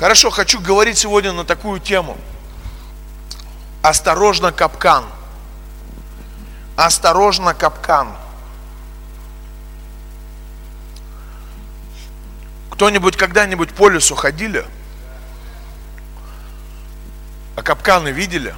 Хорошо, хочу говорить сегодня на такую тему. Осторожно, капкан. Осторожно, капкан. Кто-нибудь когда-нибудь по лесу ходили? А капканы видели?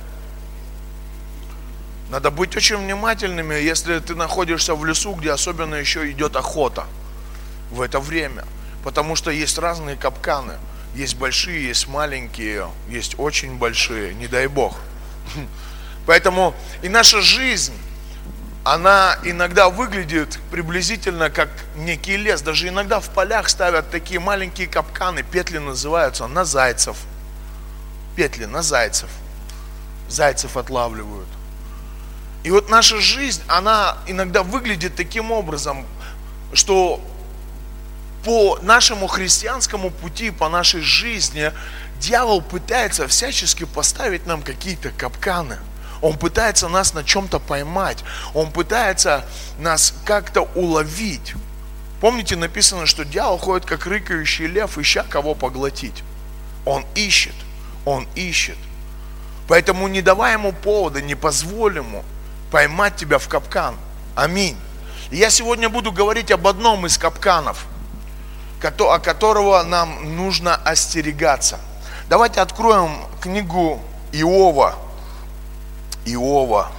Надо быть очень внимательными, если ты находишься в лесу, где особенно еще идет охота в это время. Потому что есть разные капканы. Есть большие, есть маленькие, есть очень большие, не дай бог. Поэтому и наша жизнь, она иногда выглядит приблизительно как некий лес. Даже иногда в полях ставят такие маленькие капканы, петли называются, на зайцев. Петли на зайцев. Зайцев отлавливают. И вот наша жизнь, она иногда выглядит таким образом, что по нашему христианскому пути, по нашей жизни, дьявол пытается всячески поставить нам какие-то капканы. Он пытается нас на чем-то поймать. Он пытается нас как-то уловить. Помните, написано, что дьявол ходит как рыкающий лев, ища кого поглотить. Он ищет. Он ищет. Поэтому не давай ему повода, не позволь ему поймать тебя в капкан. Аминь. И я сегодня буду говорить об одном из капканов, о которого нам нужно остерегаться. Давайте откроем книгу Иова. Иова,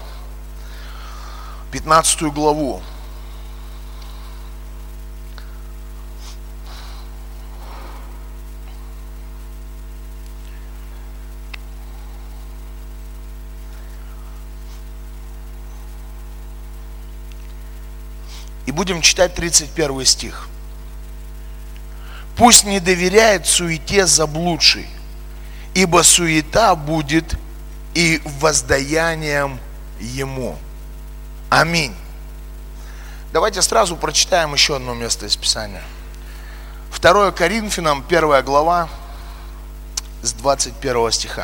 15 главу. И будем читать 31 стих. Пусть не доверяет суете заблудший, ибо суета будет и воздаянием ему. Аминь. Давайте сразу прочитаем еще одно место из Писания. 2 Коринфянам, 1 глава, с 21 стиха.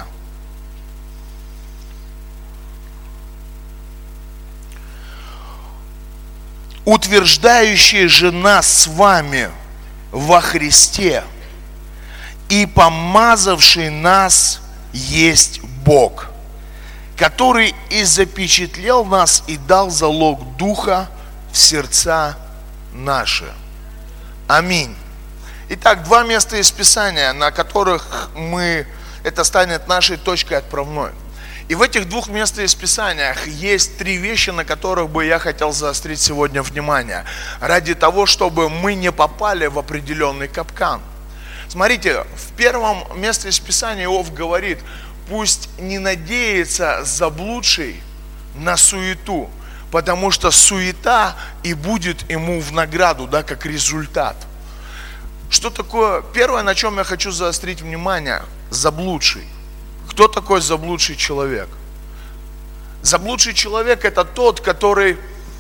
Утверждающий же нас с вами во Христе и помазавший нас есть Бог, который и запечатлел нас и дал залог Духа в сердца наши. Аминь. Итак, два места из Писания, на которых это станет нашей точкой отправной. И в этих двух местах из Писания есть три вещи, на которых бы я хотел заострить сегодня внимание, ради того, чтобы мы не попали в определенный капкан. Смотрите, в первом месте из Писания Иов говорит: пусть не надеется заблудший на суету, потому что суета и будет ему в награду, как результат. Что такое? Первое, на чем я хочу заострить внимание: заблудший. Кто такой заблудший человек? Заблудший человек — это тот, который,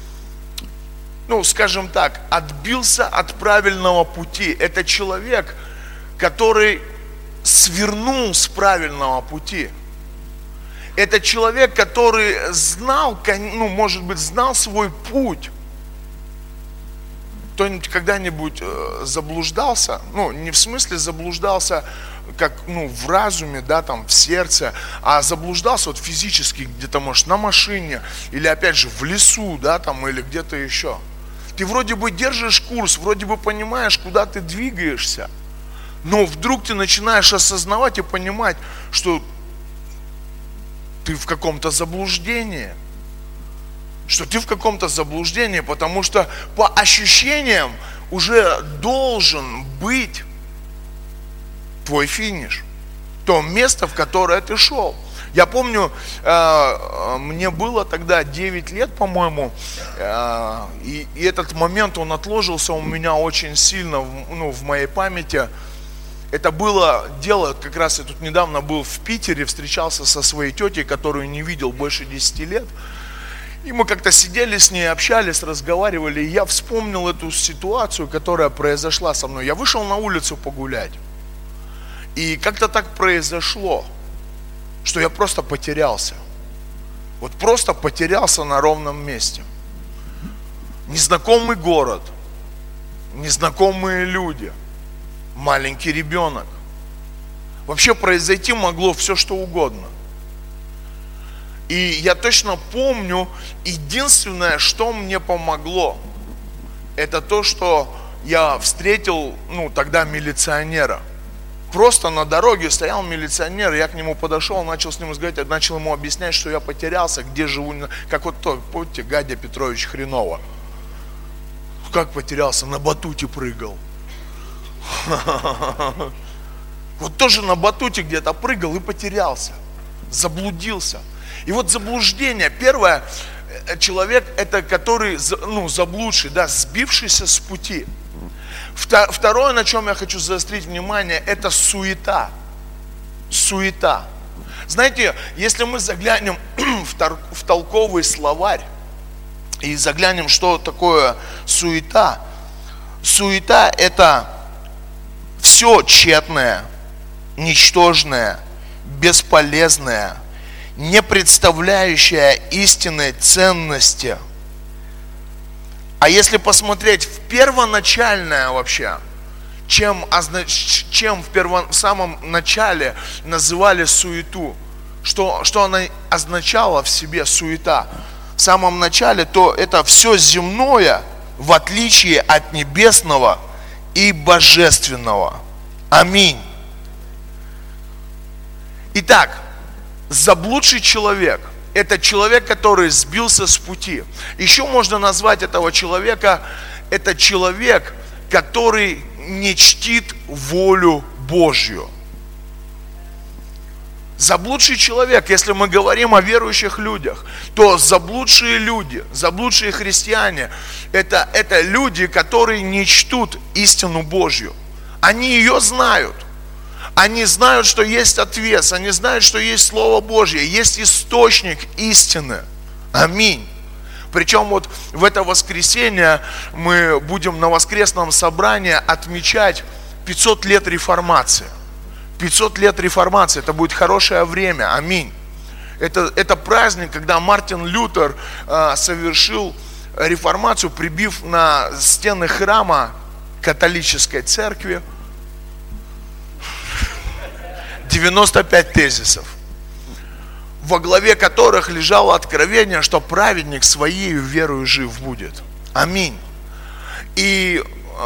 скажем так, отбился от правильного пути. Это человек, который свернул с правильного пути. Это человек, который знал, может быть, знал свой путь. Кто-нибудь когда-нибудь заблуждался? Не в смысле заблуждался, как, в разуме, в сердце, а заблуждался физически где-то, может, на машине, или опять же в лесу, или где-то еще. Ты вроде бы держишь курс, вроде бы понимаешь, куда ты двигаешься, но вдруг ты начинаешь осознавать и понимать, что ты в каком-то заблуждении. Потому что по ощущениям уже должен быть твой финиш, то место, в которое ты шел. Я помню, мне было тогда 9 лет, по-моему, и этот момент, он отложился у меня очень сильно, в моей памяти. Это было дело, как раз я тут недавно был в Питере, встречался со своей тетей, которую не видел больше 10 лет. И мы как-то сидели с ней, общались, разговаривали, и я вспомнил эту ситуацию, которая произошла со мной. Я вышел на улицу погулять, и как-то так произошло, что я просто потерялся. Просто потерялся на ровном месте. Незнакомый город, незнакомые люди, маленький ребенок. Вообще произойти могло все, что угодно. И я точно помню, единственное, что мне помогло, это то, что я встретил, тогда милиционера. Просто на дороге стоял милиционер, я к нему подошел, начал с ним разговаривать, начал ему объяснять, что я потерялся, где живу, как вот то, помните, Гадя Петрович Хренова. Как потерялся? На батуте прыгал. Вот тоже на батуте где-то прыгал и потерялся, заблудился. И вот заблуждение, первое, человек это который, заблудший, сбившийся с пути. Второе, на чем я хочу заострить внимание, это суета. Суета. Знаете, если мы заглянем в толковый словарь и заглянем, что такое суета, суета это все тщетное, ничтожное, бесполезное, не представляющее истинной ценности. А если посмотреть в первоначальное вообще, чем в самом начале называли суету, что она означала в себе суета, в самом начале, то это все земное, в отличие от небесного и божественного. Аминь. Итак, заблудший человек – это человек, который сбился с пути. Еще можно назвать этого человека, это человек, который не чтит волю Божью. Заблудший человек, если мы говорим о верующих людях, то заблудшие люди, заблудшие христиане, это люди, которые не чтут истину Божью. Они ее знают. Они знают, что есть ответ, они знают, что есть Слово Божье, есть источник истины. Аминь. Причем вот в это воскресенье мы будем на воскресном собрании отмечать 500 лет реформации. 500 лет реформации, это будет хорошее время. Аминь. Это праздник, когда Мартин Лютер совершил реформацию, прибив на стены храма католической церкви 95 тезисов, во главе которых лежало откровение, что праведник своей верою жив будет. Аминь. И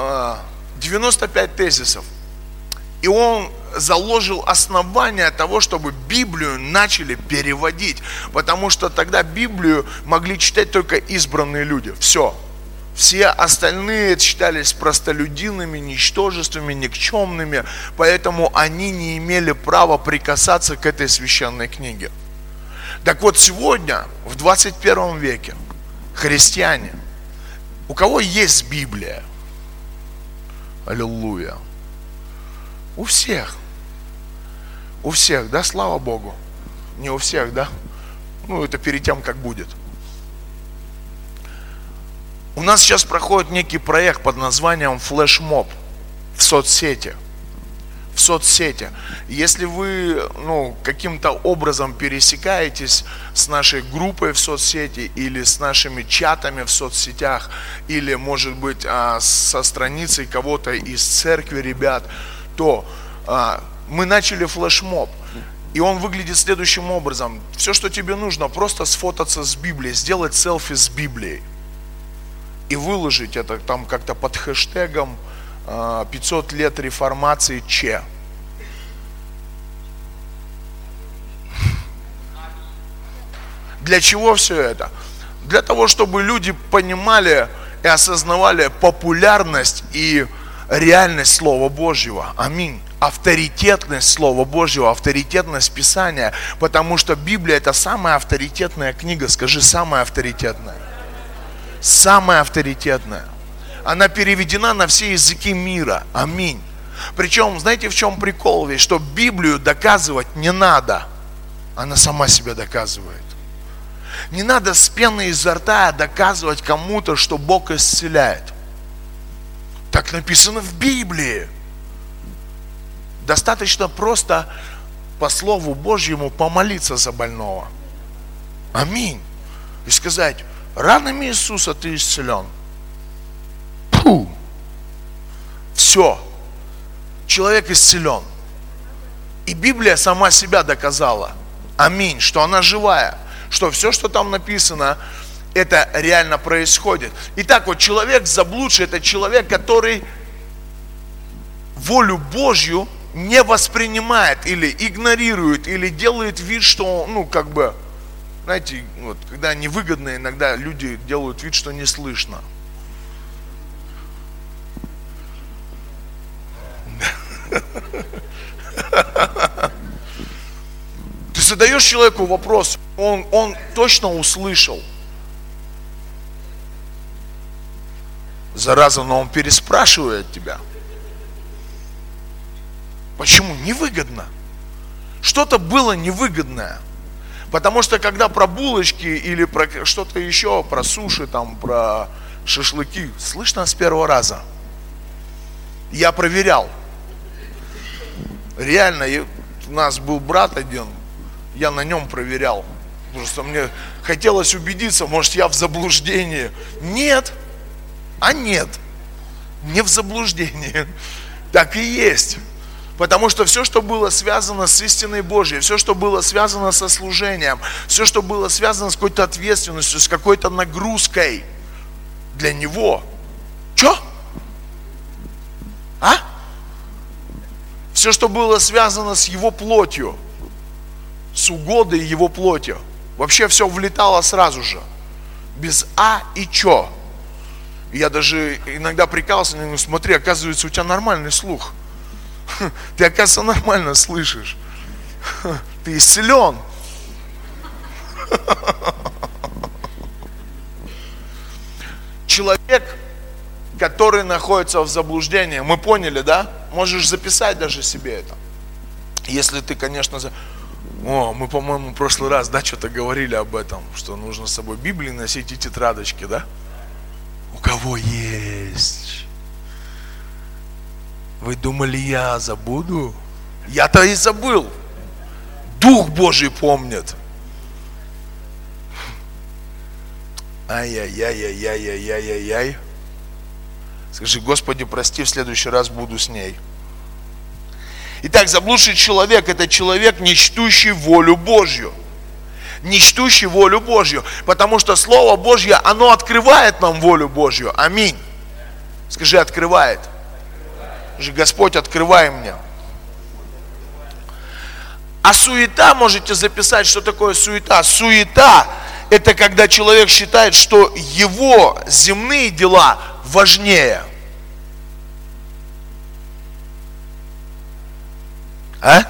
95 тезисов. И он заложил основание того, чтобы Библию начали переводить. Потому что тогда Библию могли читать только избранные люди. Все остальные считались простолюдинами, ничтожествами, никчемными, поэтому они не имели права прикасаться к этой священной книге. Так вот, сегодня, в 21 веке, христиане, у кого есть Библия? Аллилуйя. У всех. У всех, да, слава Богу. Не у всех, да? Это перед тем, как будет. У нас сейчас проходит некий проект под названием флешмоб в соцсети. В соцсети. Если вы каким-то образом пересекаетесь с нашей группой в соцсети или с нашими чатами в соцсетях, или, может быть, со страницей кого-то из церкви ребят, то мы начали флешмоб. И он выглядит следующим образом. Все, что тебе нужно, просто сфотаться с Библией, сделать селфи с Библией. И выложить это там как-то под хэштегом 500 лет реформации Че. Для чего все это? Для того, чтобы люди понимали и осознавали популярность и реальность Слова Божьего. Аминь. Авторитетность Слова Божьего, авторитетность Писания. Потому что Библия это самая авторитетная книга. Скажи, самая авторитетная. Самая авторитетная. Она переведена на все языки мира. Аминь. Причем, знаете, в чем прикол весь? Что Библию доказывать не надо. Она сама себя доказывает. Не надо с пеной изо рта доказывать кому-то, что Бог исцеляет. Так написано в Библии. Достаточно просто по Слову Божьему помолиться за больного. Аминь. И сказать: ранами Иисуса ты исцелен. Все. Человек исцелен. И Библия сама себя доказала. Аминь, что она живая, что все, что там написано, это реально происходит. Итак, вот человек заблудший, это человек, который волю Божью не воспринимает или игнорирует, или делает вид, что, знаете, вот, когда невыгодно, иногда люди делают вид, что не слышно. Ты задаешь человеку вопрос, он точно услышал. Зараза, но он переспрашивает тебя. Почему? Невыгодно. Что-то было невыгодное. Потому что когда про булочки или про что-то еще, про суши, там, про шашлыки, слышно с первого раза. Я проверял. Реально, у нас был брат один, я на нем проверял. Просто мне хотелось убедиться, может, я в заблуждении. Нет. А нет. Не в заблуждении. Так и есть. Потому что все, что было связано с истиной Божьей, все, что было связано со служением, все, что было связано с какой-то ответственностью, с какой-то нагрузкой для него. Че? А? Все, что было связано с его плотью, с угодой его плотью, вообще все влетало сразу же. Без а и чё. Я даже иногда прикалывался, говорю, смотри, оказывается, у тебя нормальный слух. Ты, оказывается, нормально слышишь. Ты исцелен. Человек, который находится в заблуждении, мы поняли, да? Можешь записать даже себе это. Если ты, конечно, мы, по-моему, в прошлый раз, да, что-то говорили об этом, что нужно с собой Библии носить и тетрадочки, да? У кого есть? Вы думали, я забуду? Я-то и забыл. Дух Божий помнит. Ай-яй-яй-яй-яй-яй-яй-яй. Скажи, Господи, прости, в следующий раз буду с ней. Итак, заблудший человек – это человек, не чтущий волю Божью. Не чтущий волю Божью. Потому что Слово Божье, оно открывает нам волю Божью. Аминь. Скажи, открывает. Скажи, Господь, открывай мне. А суета, можете записать, что такое суета. Суета – это когда человек считает, что его земные дела важнее. А?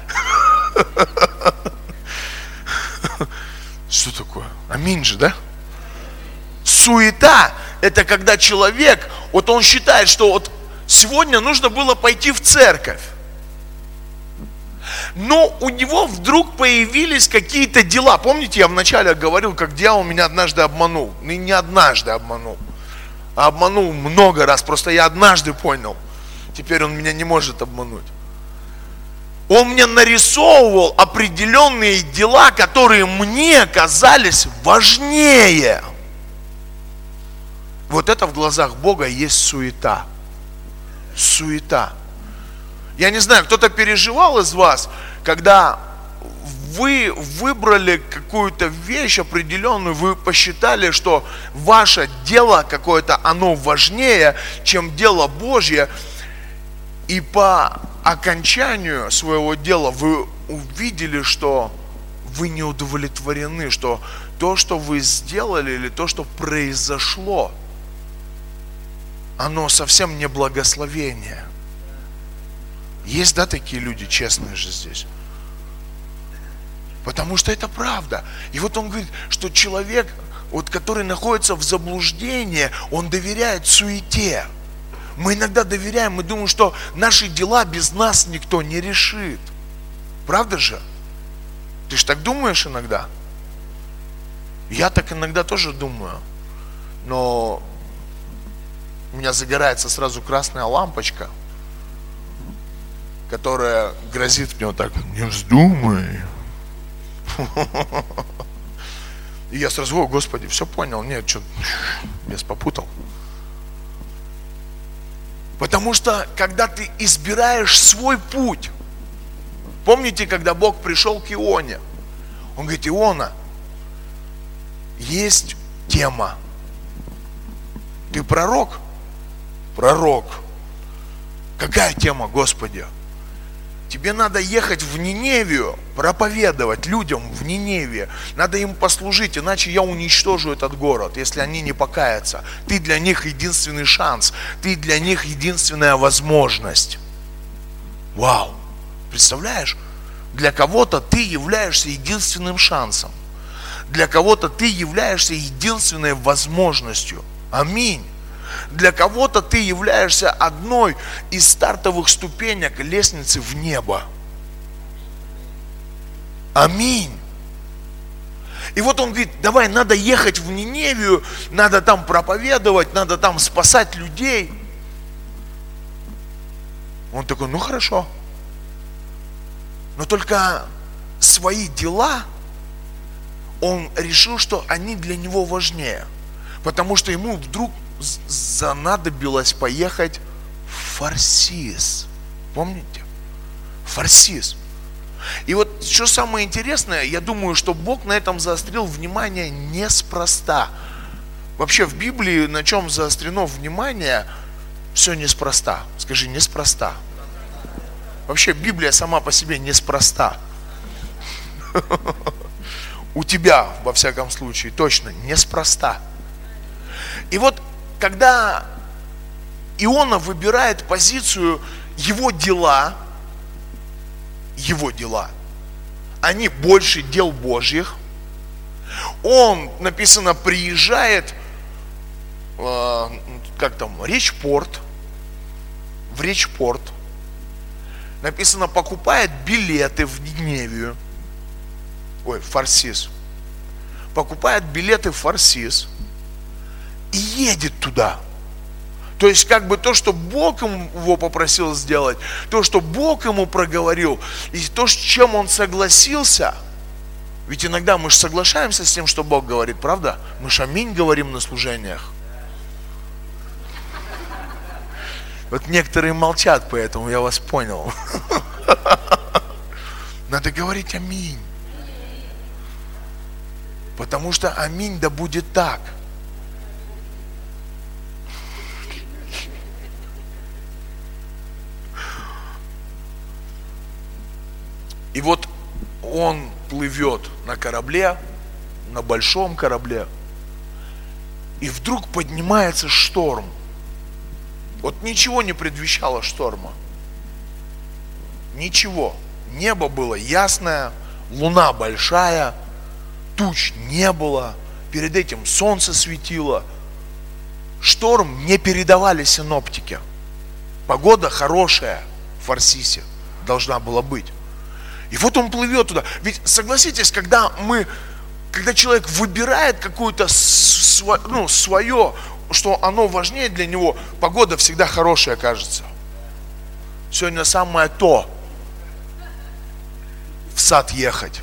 Что такое? Аминь же, да? Суета – это когда человек, вот он считает, что вот сегодня нужно было пойти в церковь. Но у него вдруг появились какие-то дела. Помните, я вначале говорил, как дьявол меня однажды обманул. И не однажды обманул. А обманул много раз. Просто я однажды понял. Теперь он меня не может обмануть. Он мне нарисовывал определенные дела, которые мне казались важнее. Вот это в глазах Бога есть суета. Суета. Я не знаю, кто-то переживал из вас, когда вы выбрали какую-то вещь определенную, вы посчитали, что ваше дело какое-то, оно важнее, чем дело Божье, и по окончанию своего дела вы увидели, что вы не удовлетворены, что то, что вы сделали, или то, что произошло, оно совсем не благословение. Есть, да, такие люди, честные же здесь? Потому что это правда. И вот он говорит, что человек, вот, который находится в заблуждении, он доверяет суете. Мы иногда доверяем, мы думаем, что наши дела без нас никто не решит. Правда же? Ты же так думаешь иногда? Я так иногда тоже думаю. Но у меня загорается сразу красная лампочка, которая грозит мне вот так: не вздумай. И я сразу: о, Господи, все понял, нет, что, я попутал. Потому что, когда ты избираешь свой путь, Помните, когда Бог пришел к Ионе? Он говорит: Иона, есть тема. Ты пророк? Пророк. Какая тема, Господи? Тебе надо ехать в Ниневию, проповедовать людям в Ниневии. Надо им послужить, иначе я уничтожу этот город, если они не покаятся. Ты для них единственный шанс, ты для них единственная возможность. Вау! Представляешь? Для кого-то ты являешься единственным шансом. Для кого-то ты являешься единственной возможностью. Аминь. Для кого-то ты являешься одной из стартовых ступенек лестницы в небо. Аминь. И вот он говорит: давай, надо ехать в Ниневию, надо там проповедовать, надо там спасать людей. Он такой: ну хорошо. Но только свои дела он решил, что они для него важнее. Потому что ему вдруг занадобилось поехать в Фарсис. Помните? Фарсис. И вот что самое интересное, я думаю, что Бог на этом заострил внимание неспроста. Вообще в Библии на чем заострено внимание, все неспроста. Скажи: неспроста. Вообще Библия сама по себе неспроста. У тебя, во всяком случае, точно неспроста. И вот когда Иона выбирает позицию, его дела, они больше дел Божьих. Он, написано, приезжает, в Речпорт. Написано, покупает билеты в Ниневию. В Фарсис. Покупает билеты в Фарсис и едет туда. То есть то, что Бог его попросил сделать, то, что Бог ему проговорил, и то, с чем он согласился. Ведь иногда мы же соглашаемся с тем, что Бог говорит, правда? Мы же аминь говорим на служениях. Вот некоторые молчат, поэтому я вас понял. Надо говорить аминь. Потому что аминь, да будет так. И вот он плывет на корабле, на большом корабле, и вдруг поднимается шторм. Вот ничего не предвещало шторма. Ничего. Небо было ясное, луна большая, туч не было, перед этим солнце светило. Шторм не передавали синоптики. Погода хорошая в Фарсисе должна была быть. И вот он плывет туда. Ведь согласитесь, когда человек выбирает какое-то свое, что оно важнее для него, погода всегда хорошая, кажется. Сегодня самое то в сад ехать.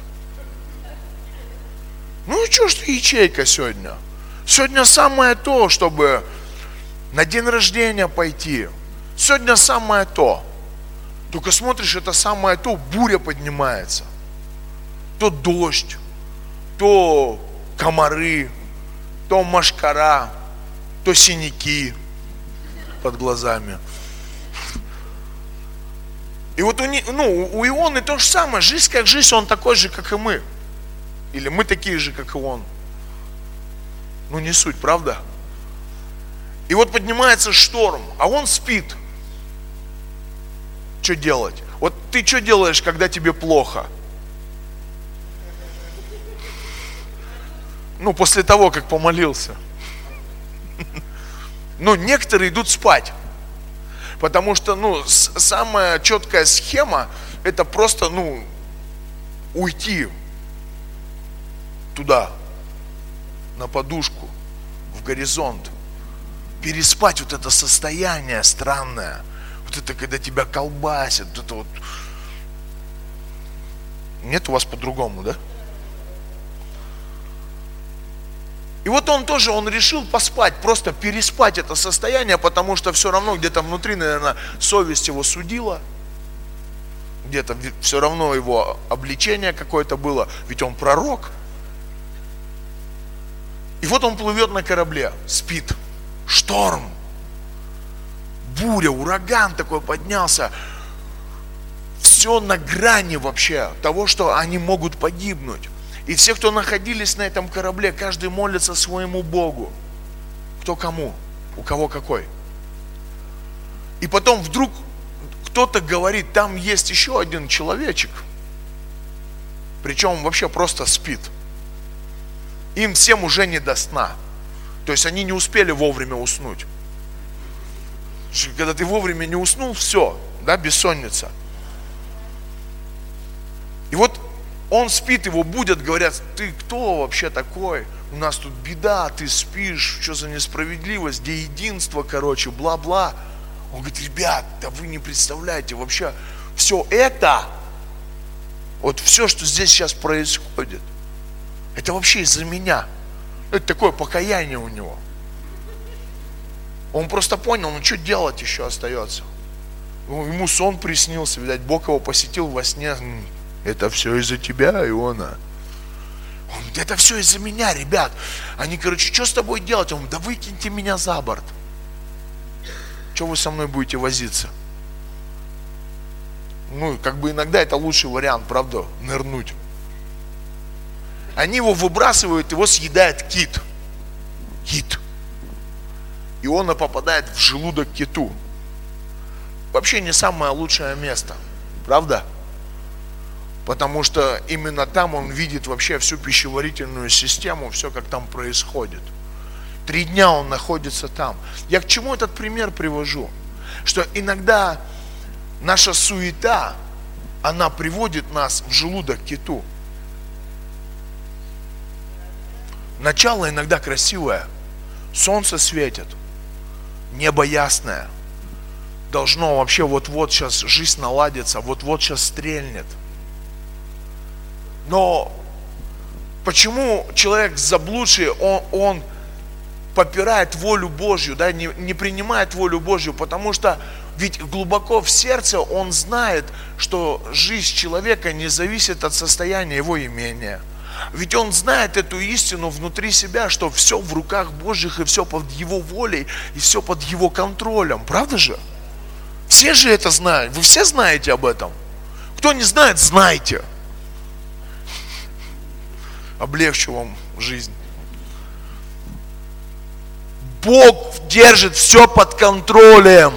Ну и что ячейка сегодня? Сегодня самое то, чтобы на день рождения пойти. Сегодня самое то. Только смотришь, это самое то, буря поднимается. То дождь, то комары, то мошкара, то синяки под глазами. И вот у Ионы то же самое. Жизнь как жизнь, он такой же, как и мы. Или мы такие же, как и он. Ну не суть, правда? И вот поднимается шторм, а он спит. Что делать? Вот ты что делаешь, когда тебе плохо? После того, как помолился. Некоторые идут спать. Потому что, самая четкая схема, это просто, уйти туда, на подушку, в горизонт. Переспать вот это состояние странное. Вот это, когда тебя колбасит, вот это вот. Нет у вас по-другому, да? И вот он решил поспать, просто переспать это состояние, потому что все равно где-то внутри, наверное, совесть его судила. где-то все равно его обличение какое-то было, ведь он пророк. И вот он плывет на корабле, спит, шторм, буря, ураган такой поднялся. Все на грани вообще того, что они могут погибнуть. И все, кто находились на этом корабле, каждый молится своему Богу. Кто кому, у кого какой. И потом вдруг кто-то говорит, там есть еще один человечек. Причем он вообще просто спит. Им всем уже не до сна. То есть они не успели вовремя уснуть. Когда ты вовремя не уснул, все, да, бессонница. И вот он спит, его будят, говорят, ты кто вообще такой? У нас тут беда, ты спишь, что за несправедливость, где единство, короче, бла-бла. Он говорит, ребят, да вы не представляете, вообще все это, вот все, что здесь сейчас происходит, это вообще из-за меня. Это такое покаяние у него. Он просто понял, ну что делать еще остается. Ему сон приснился, видать, Бог его посетил во сне. Это все из-за тебя, Иона. Он говорит, это все из-за меня, ребят. Они, короче, что с тобой делать? Он говорит, да выкиньте меня за борт. Что вы со мной будете возиться? Ну, как бы иногда это лучший вариант, правда, нырнуть. Они его выбрасывают, его съедает кит. Кит. Иона попадает в желудок киту. Вообще не самое лучшее место, правда? Потому что именно там он видит вообще всю пищеварительную систему, все, как там происходит. 3 дня он находится там. Я к чему этот пример привожу? Что иногда наша суета, она приводит нас в желудок киту. Начало иногда красивое. Солнце светит. Небо ясное. Должно вообще вот-вот сейчас жизнь наладится, вот-вот сейчас стрельнет. Но почему человек заблудший, он попирает волю Божью, да, не принимает волю Божью? Потому что ведь глубоко в сердце он знает, что жизнь человека не зависит от состояния его имения. Ведь он знает эту истину внутри себя, что все в руках Божьих, и все под его волей, и все под его контролем. Правда же? Все же это знают. Вы все знаете об этом. Кто не знает, знайте. Облегчу вам жизнь. Бог держит все под контролем.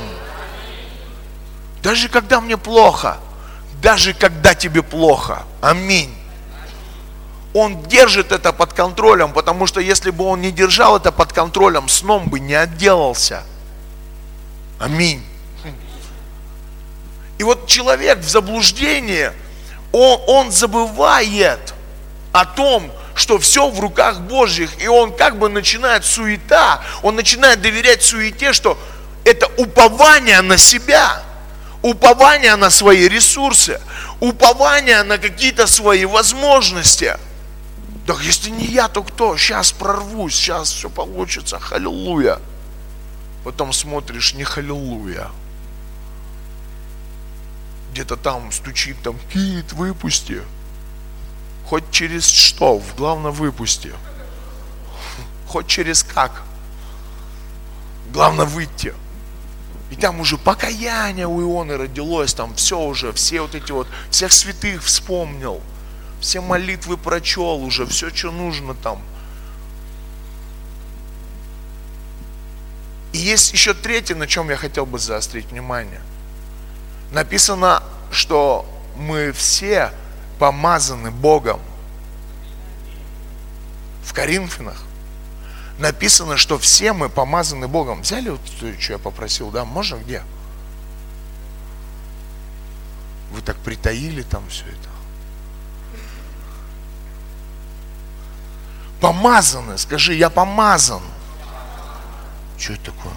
Даже когда мне плохо. Даже когда тебе плохо. Аминь. Он держит это под контролем, потому что если бы он не держал это под контролем, сном бы не отделался. Аминь. И вот человек в заблуждении, он забывает о том, что все в руках Божьих, и он как бы начинает суета, он начинает доверять суете, что это упование на себя, упование на свои ресурсы, упование на какие-то свои возможности. Да если не я, то кто? Сейчас прорвусь, сейчас все получится, халилуя. Потом смотришь, не халилуя. Где-то там стучит, там, кит, выпусти. Хоть через что, главное выпусти. Хоть через как. Главное выйти. И там уже покаяние у Ионы родилось, там все уже, все вот эти вот, всех святых вспомнил. Все молитвы прочел уже, все, что нужно там. И есть еще третье, на чем я хотел бы заострить внимание. Написано, что мы все помазаны Богом. В Коринфянах написано, что все мы помазаны Богом. Взяли вот то, что я попросил, да? Можно где? Вы так притаили там все это. Помазаны, скажи, я помазан. Что это такое?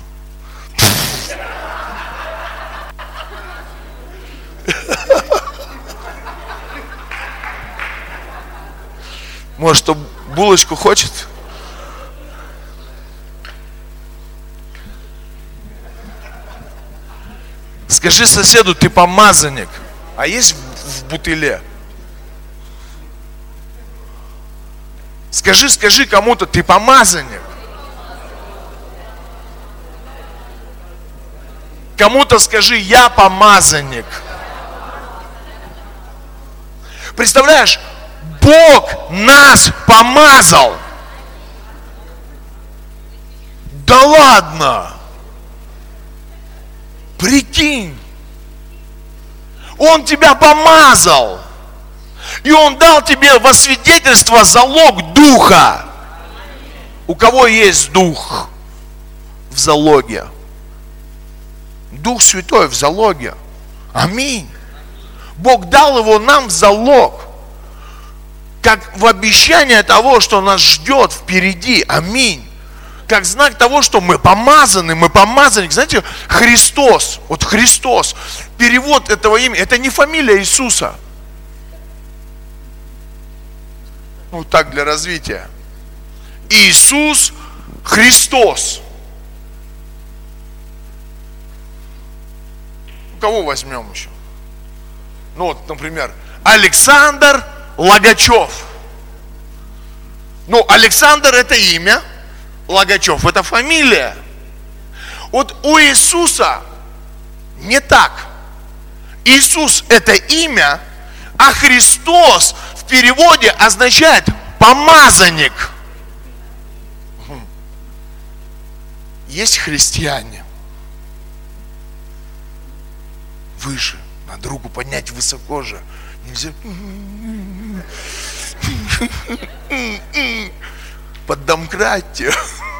Может, кто булочку хочет? Скажи соседу, ты помазанник. а есть в бутыле. Скажи кому-то, ты помазанник. Кому-то скажи, я помазанник. Представляешь, Бог нас помазал. Да ладно. Прикинь. Он тебя помазал. И Он дал тебе во свидетельство залог Духа. У кого есть Дух в залоге? Дух Святой в залоге. Аминь. Бог дал его нам в залог. Как в обещание того, что нас ждет впереди. Аминь. Как знак того, что мы помазаны, мы помазанник. Знаете, Христос, вот Христос, перевод этого имени, это не фамилия Иисуса. Ну так, для развития. Иисус Христос. Кого возьмем еще? Ну вот, например, Александр Логачев. Ну, Александр это имя, Логачев это фамилия. Вот у Иисуса не так. Иисус это имя, а Христос в переводе означает помазанник. Есть христиане. Выше. Надо руку поднять высоко же. Нельзя. Поддомкратьте.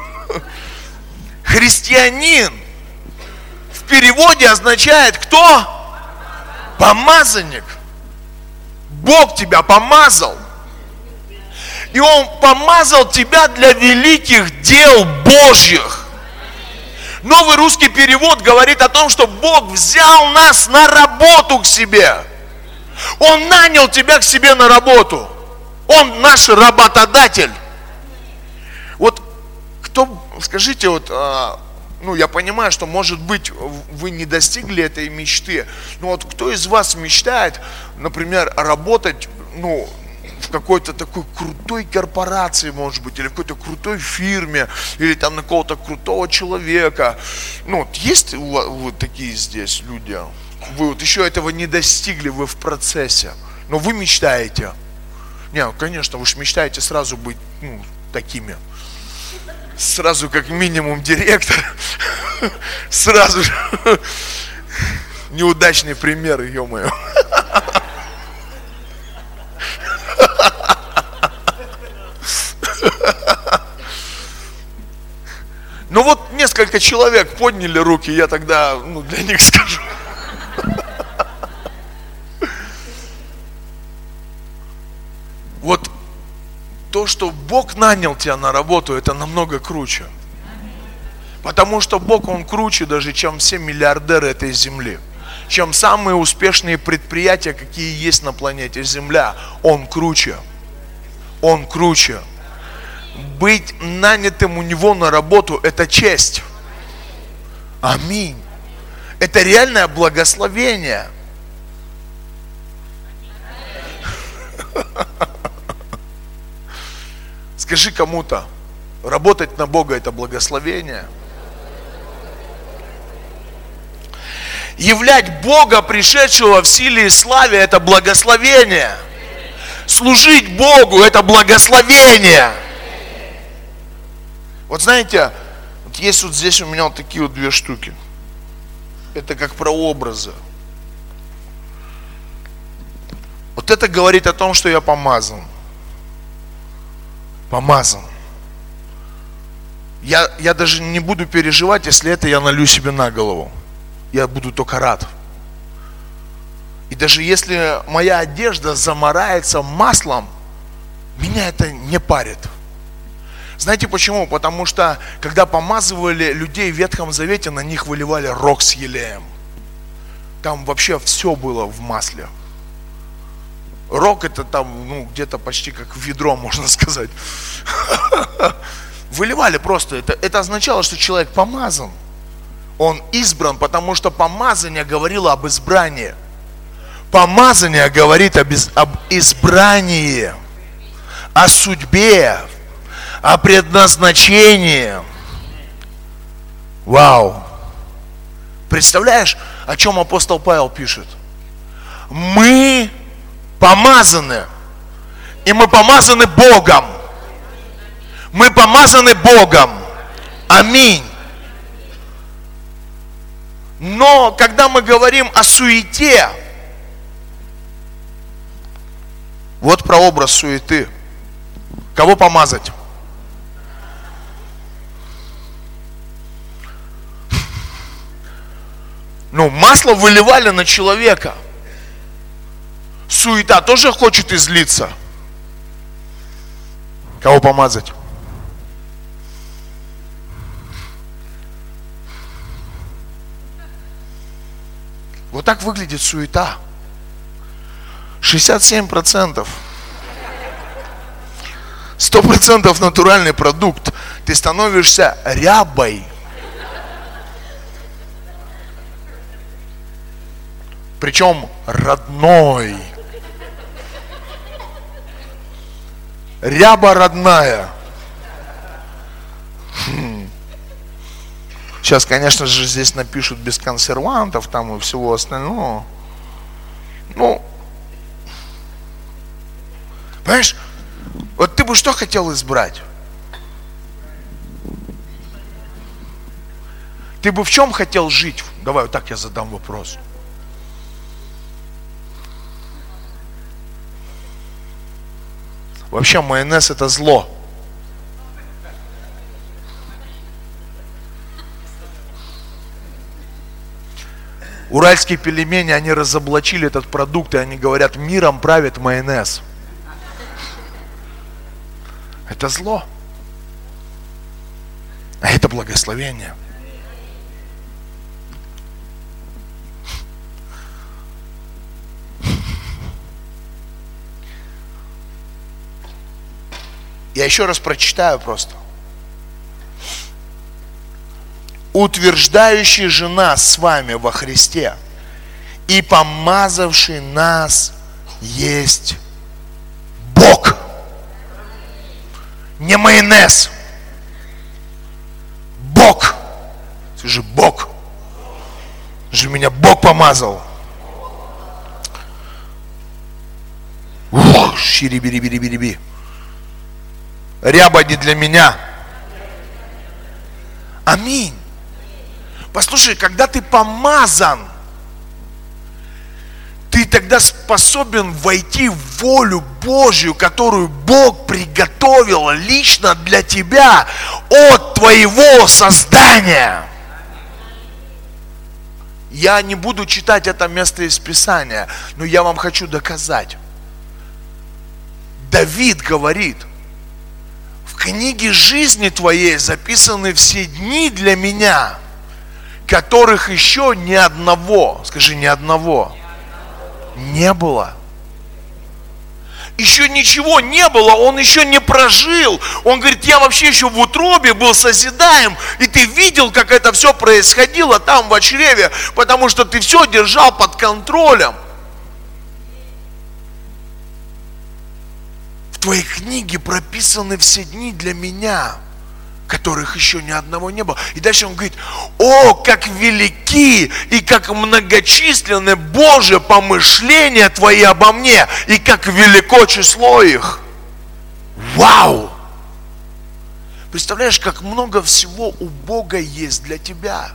Христианин в переводе означает кто? Помазанник. Бог тебя помазал. И Он помазал тебя для великих дел Божьих. Новый русский перевод говорит о том, что Бог взял нас на работу к себе. Он нанял тебя к себе на работу. Он наш работодатель. Вот кто, скажите, вот, ну я понимаю, что может быть вы не достигли этой мечты, но вот кто из вас мечтает, например, работать, ну, в какой-то такой крутой корпорации, может быть, или в какой-то крутой фирме, или там на какого-то крутого человека. Ну, вот есть вот такие здесь люди? Вы вот еще этого не достигли, вы в процессе, но вы мечтаете. Не, ну, конечно, вы же мечтаете сразу быть, ну, такими. Сразу как минимум директор. Сразу же. Неудачный пример, ё-моё. Ну вот несколько человек подняли руки, я тогда, ну, для них скажу. Вот то, что Бог нанял тебя на работу, это намного круче. Потому что Бог, Он круче даже, чем все миллиардеры этой земли. Чем самые успешные предприятия, какие есть на планете Земля. Он круче. Он круче. Быть нанятым у Него на работу – это честь. Аминь. Это реальное благословение. Скажи кому-то, работать на Бога – это благословение. Являть Бога, пришедшего в силе и славе – это благословение. Служить Богу – это благословение. Вот знаете, вот есть вот здесь у меня вот такие вот две штуки. Это как прообразы. Вот это говорит о том, что я помазан. Помазан. Я даже не буду переживать, если это я налью себе на голову. Я буду только рад. И даже если моя одежда замарается маслом, меня это не парит. Знаете почему? Потому что, когда помазывали людей в Ветхом Завете, на них выливали рог с елеем. Там вообще все было в масле. Рог это там, ну, где-то почти как ведро, можно сказать. Выливали просто. Это означало, что человек помазан. Он избран, потому что помазание говорило об избрании. Помазание говорит об избрании, о судьбе, о предназначении. Вау! Представляешь, о чем апостол Павел пишет? Мы помазаны, и мы помазаны Богом. Мы помазаны Богом. Аминь. Но когда мы говорим о суете, вот прообраз суеты. Кого помазать? Масло выливали на человека. Суета тоже хочет излиться. Кого помазать? Вот так выглядит суета. 67%. 100% натуральный продукт. Ты становишься рябой. Причем родной. Ряба родная. Сейчас, конечно же, здесь напишут без консервантов там и всего остального. Понимаешь, вот ты бы что хотел избрать? Ты бы в чем хотел жить? Давай вот так я задам вопрос. Вообще майонез это зло. Уральские пельмени, они разоблачили этот продукт, и они говорят, миром правит майонез. Это зло. А это благословение. Я еще раз прочитаю просто. Утверждающий же нас с вами во Христе и помазавший нас есть Бог. Не майонез. Бог. Скажи, Бог. Скажи, меня Бог помазал. Ух, шири-бири-бири-бири-би. Ряба не для меня. Аминь. Послушай, когда ты помазан, ты тогда способен войти в волю Божью, которую Бог приготовил лично для тебя от твоего создания. Я не буду читать это место из Писания, но я вам хочу доказать. Давид говорит, в книге жизни твоей записаны все дни для меня, которых еще ни одного, скажи, ни одного, не было. Еще ничего не было, он еще не прожил. Он говорит, я вообще еще в утробе был созидаем, и ты видел, как это все происходило там в чреве, потому что ты все держал под контролем. В твоей книге прописаны все дни для меня, которых еще ни одного не было. И дальше он говорит, о, как велики и как многочисленны Божьи помышления твои обо мне, и как велико число их. Вау! Представляешь, как много всего у Бога есть для тебя.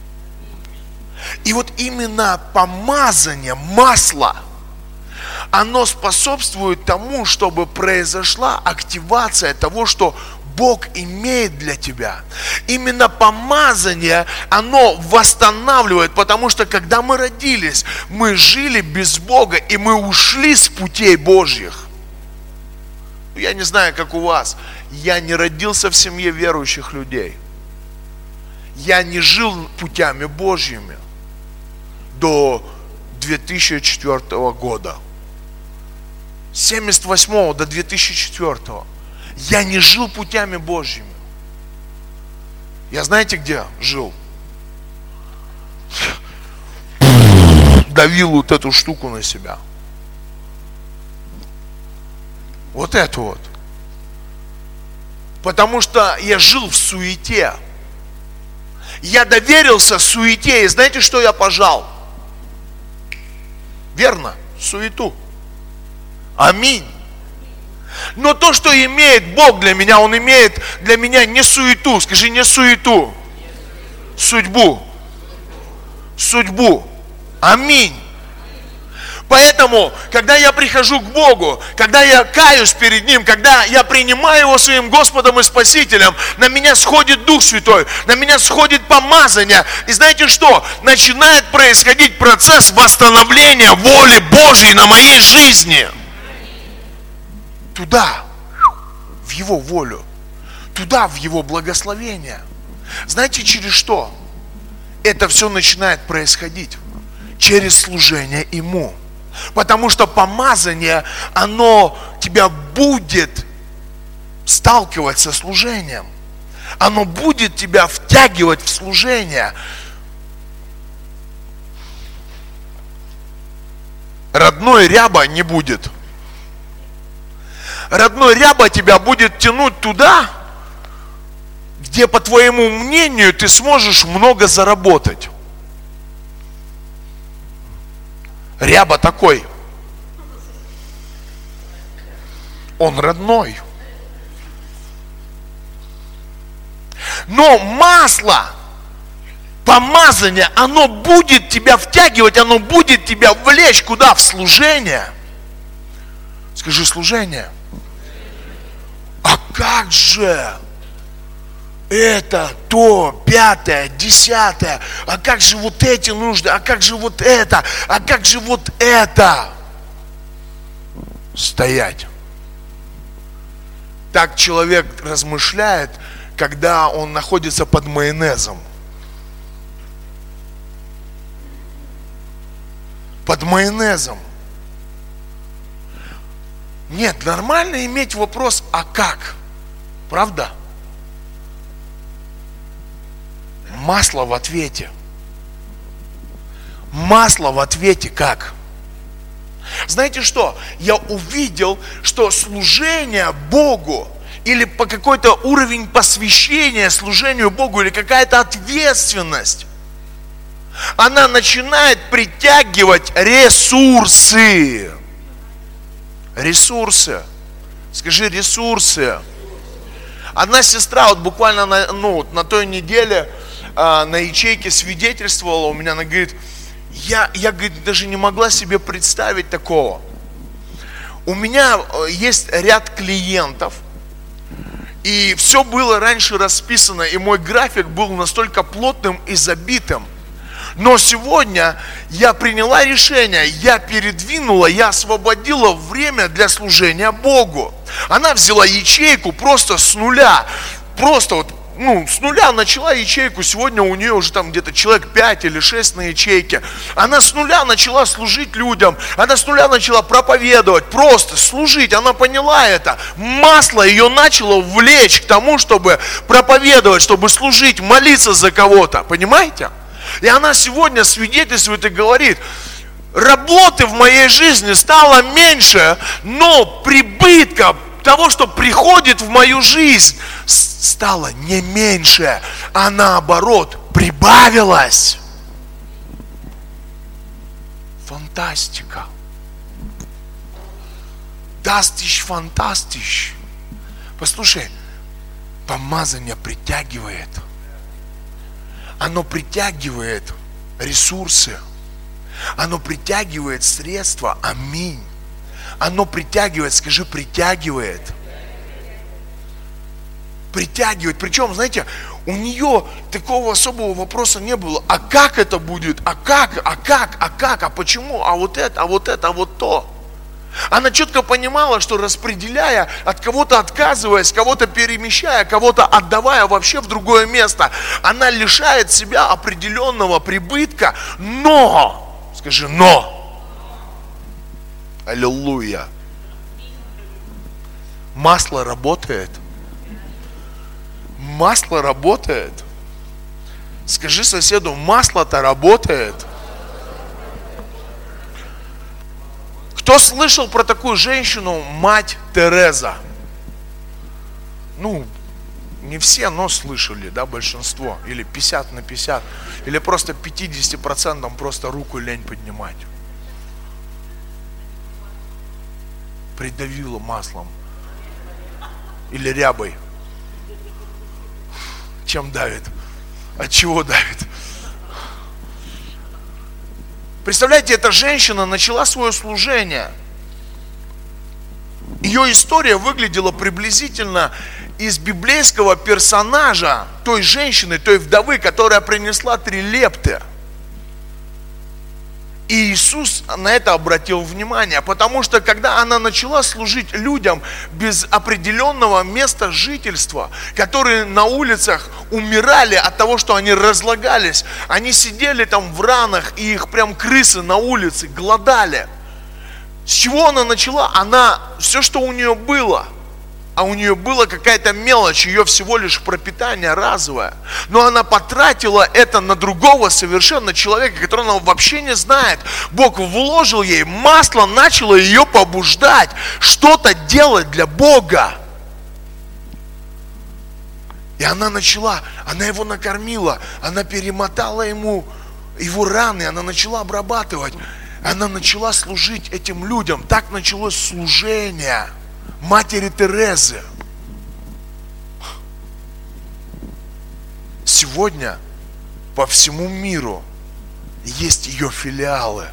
И вот именно помазание, масло, оно способствует тому, чтобы произошла активация того, что Бог имеет для тебя. Именно помазание, оно восстанавливает, потому что когда мы родились, мы жили без Бога, и мы ушли с путей Божьих. Я не знаю, как у вас, я не родился в семье верующих людей. Я не жил путями Божьими до 2004 года. С 1978 до 2004. Я не жил путями Божьими. Я знаете, где жил? давил вот эту штуку на себя. Вот это вот. Потому что я жил в суете. Я доверился суете. И знаете, что я пожал? Верно, суету. Аминь. Но то, что имеет Бог для меня, Он имеет для меня не суету. Скажи, не суету. Судьбу. Судьбу. Аминь. Поэтому, когда я прихожу к Богу, когда я каюсь перед Ним, когда я принимаю Его своим Господом и Спасителем, на меня сходит Дух Святой, на меня сходит помазание. И знаете что? Начинает происходить процесс восстановления воли Божьей на моей жизни. Туда, в Его волю, туда, в Его благословение. Знаете, через что? Это все начинает происходить. Через служение Ему. Потому что помазание, оно тебя будет сталкивать со служением. Оно будет тебя втягивать в служение. Родной ряба не будет. Родной ряба тебя будет тянуть туда, где, по твоему мнению, ты сможешь много заработать. Ряба такой. Он родной. Но масло, помазание, оно будет тебя втягивать, оно будет тебя влечь куда? В служение. Скажи, служение. А как же? Это, то, 5, 10, а как же вот эти нужды, а как же вот это, а как же вот это? Стоять. Так человек размышляет, когда он находится под майонезом. Под майонезом. Нет, нормально иметь вопрос, а как? Правда? Масло в ответе. Масло в ответе как? Знаете что? Я увидел, что служение Богу или по какой-то уровень посвящения служению Богу или какая-то ответственность, она начинает притягивать ресурсы. Ресурсы. Скажи, ресурсы. Одна сестра вот буквально на той неделе на ячейке свидетельствовала у меня, она говорит, я говорит, даже не могла себе представить такого. У меня есть ряд клиентов, и все было раньше расписано, и мой график был настолько плотным и забитым. Но сегодня я приняла решение, я передвинула, я освободила время для служения Богу. Она взяла ячейку просто с нуля, просто вот, с нуля начала ячейку, сегодня у нее уже там где-то человек 5 или 6 на ячейке. Она с нуля начала служить людям, она с нуля начала проповедовать, просто служить, она поняла это. Масло ее начало влечь к тому, чтобы проповедовать, чтобы служить, молиться за кого-то, понимаете? И она сегодня свидетельствует и говорит, работы в моей жизни стало меньше, но прибытка того, что приходит в мою жизнь, стало не меньше, а наоборот прибавилось. Фантастика. Das ist fantastisch. Послушай, помазание притягивает. Оно притягивает ресурсы. Оно притягивает средства. Аминь. Оно притягивает, скажи, притягивает. Притягивает. Причем, знаете, у нее такого особого вопроса не было. А как это будет? А как? А почему? А вот это, а вот это, а вот то. Она четко понимала, что распределяя, от кого-то отказываясь, кого-то перемещая, кого-то отдавая вообще в другое место, она лишает себя определенного прибытка, но, скажи, но, аллилуйя, масло работает, масло работает, скажи соседу, масло-то работает. Кто слышал про такую женщину, мать Тереза? Ну, не все, но слышали, да, большинство. Или 50/50. Или просто 50% просто руку лень поднимать. Придавило маслом. Или рябой. Чем давит? От чего давит? Представляете, эта женщина начала свое служение. Ее история выглядела приблизительно из библейского персонажа той женщины, той вдовы, которая принесла 3 лепты. И Иисус на это обратил внимание, потому что когда она начала служить людям без определенного места жительства, которые на улицах умирали от того, что они разлагались, они сидели там в ранах, и их прям крысы на улице голодали. С чего она начала? Она, все, что у нее было, а у нее была какая-то мелочь, ее всего лишь пропитание разовое. Но она потратила это на другого совершенно человека, которого она вообще не знает. Бог вложил ей масло, начало ее побуждать что-то делать для Бога. И она начала, она его накормила, она перемотала ему его раны, она начала обрабатывать, она начала служить этим людям. Так началось служение матери Терезы. Сегодня по всему миру есть ее филиалы,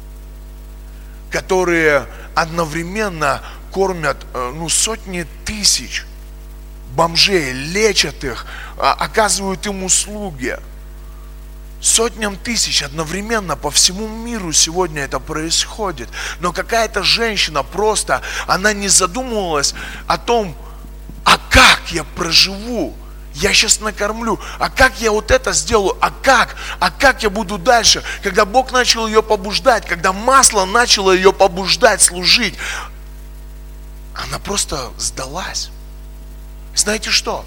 которые одновременно кормят сотни тысяч бомжей, лечат их, оказывают им услуги. Сотням тысяч одновременно по всему миру сегодня это происходит. Но какая-то женщина просто, она не задумывалась о том, а как я проживу? Я сейчас накормлю, а как я вот это сделаю, а как я буду дальше? Когда Бог начал ее побуждать, когда масло начало ее побуждать, служить, она просто сдалась. Знаете что?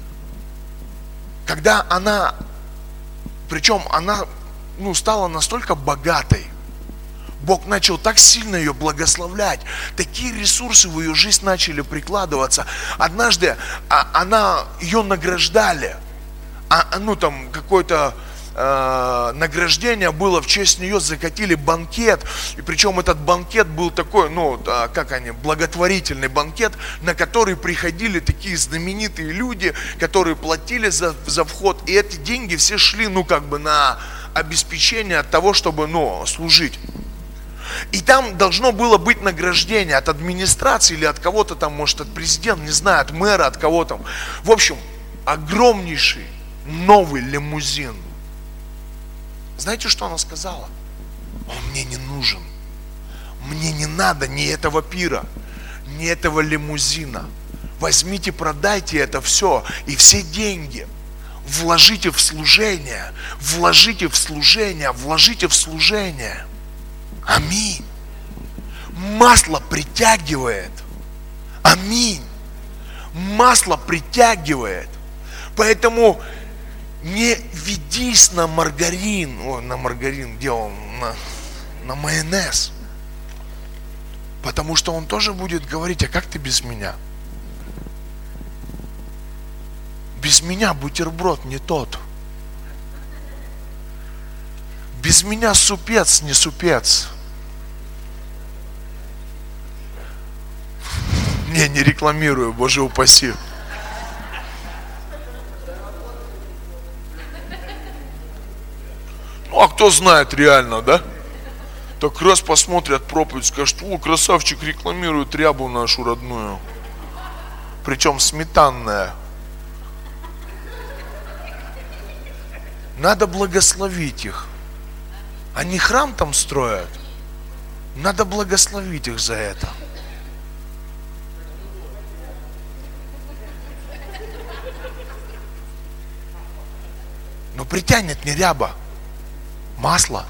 Когда она... Причем она стала настолько богатой. Бог начал так сильно ее благословлять. Такие ресурсы в ее жизнь начали прикладываться. Однажды ее награждали. Какое-то награждение было в честь нее, закатили банкет. И причем этот банкет был такой, благотворительный банкет, на который приходили такие знаменитые люди, которые платили за вход. И эти деньги все шли, на обеспечение того, чтобы, служить. И там должно было быть награждение от администрации или от кого-то там, может, от президента, не знаю, от мэра, от кого-то. В общем, огромнейший новый лимузин. Знаете, что она сказала? Он мне не нужен. Мне не надо ни этого пира, ни этого лимузина. Возьмите, продайте это все. И все деньги вложите в служение. Вложите в служение. Вложите в служение. Аминь. Масло притягивает. Аминь. Масло притягивает. Поэтому не ведись на маргарин. Где он? На майонез. Потому что он тоже будет говорить, а как ты без меня? Без меня бутерброд не тот. Без меня супец не супец. Не рекламирую, Боже упаси. А кто знает реально, да? Так раз посмотрят проповедь, скажут, красавчик рекламирует рябу нашу родную. Причем сметанная. Надо благословить их. Они храм там строят. Надо благословить их за это. Но притянет не ряба. Масло.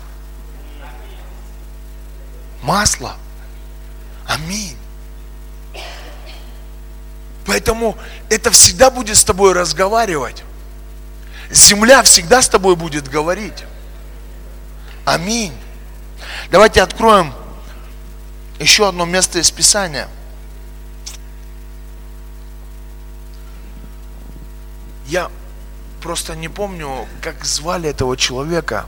Масло. Аминь. Поэтому это всегда будет с тобой разговаривать. Земля всегда с тобой будет говорить. Аминь. Давайте откроем Еще одно место из Писания. Я просто не помню, как звали этого человека.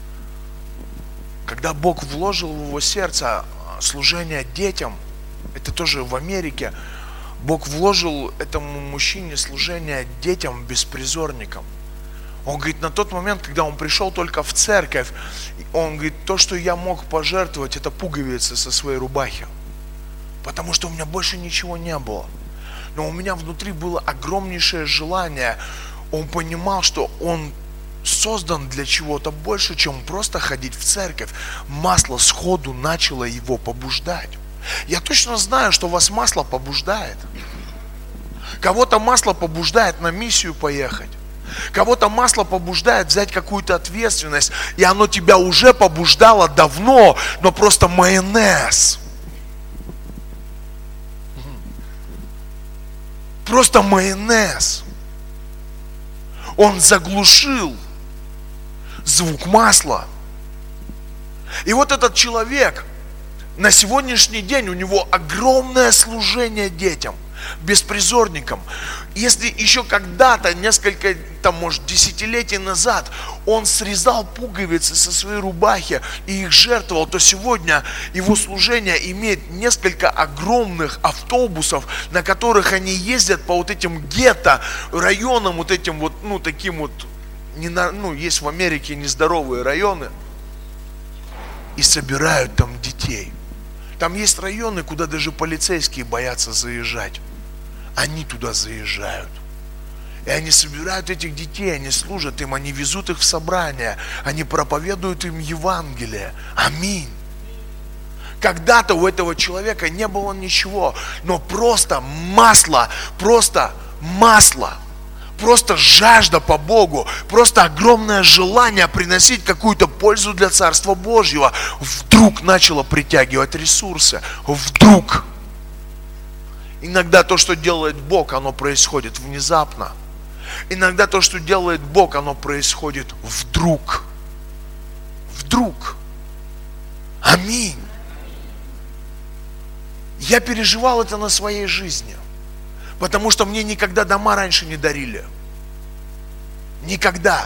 Когда Бог вложил в его сердце служение детям, это тоже в Америке, Бог вложил этому мужчине служение детям, беспризорникам. Он говорит, на тот момент, когда он пришел только в церковь, он говорит, то, что я мог пожертвовать, это пуговицы со своей рубахи. Потому что у меня больше ничего не было. Но у меня внутри было огромнейшее желание. Он понимал, что он создан для чего-то больше, чем просто ходить в церковь. Масло сходу начало его побуждать. Я точно знаю, что вас масло побуждает. Кого-то масло побуждает на миссию поехать. Кого-то масло побуждает взять какую-то ответственность. И оно тебя уже побуждало давно, но просто майонез. Просто майонез. Он заглушил звук масла. И вот этот человек, на сегодняшний день у него огромное служение детям, беспризорникам. Если еще когда-то, несколько, может, десятилетий назад, он срезал пуговицы со своей рубахи и их жертвовал, то сегодня его служение имеет несколько огромных автобусов, на которых они ездят по вот этим гетто, районам, вот этим вот, таким вот, есть в Америке нездоровые районы, и собирают там детей. Там есть районы, куда даже полицейские боятся заезжать. Они туда заезжают. И они собирают этих детей, они служат им, они везут их в собрания, они проповедуют им Евангелие. Аминь. Когда-то у этого человека не было ничего, но просто масло, просто жажда по Богу, просто огромное желание приносить какую-то пользу для Царства Божьего вдруг начало притягивать ресурсы. Вдруг. Иногда то, что делает Бог, оно происходит внезапно. Иногда то, что делает Бог, оно происходит вдруг. Вдруг. Аминь. Я переживал это на своей жизни. Потому что мне никогда дома раньше не дарили. Никогда.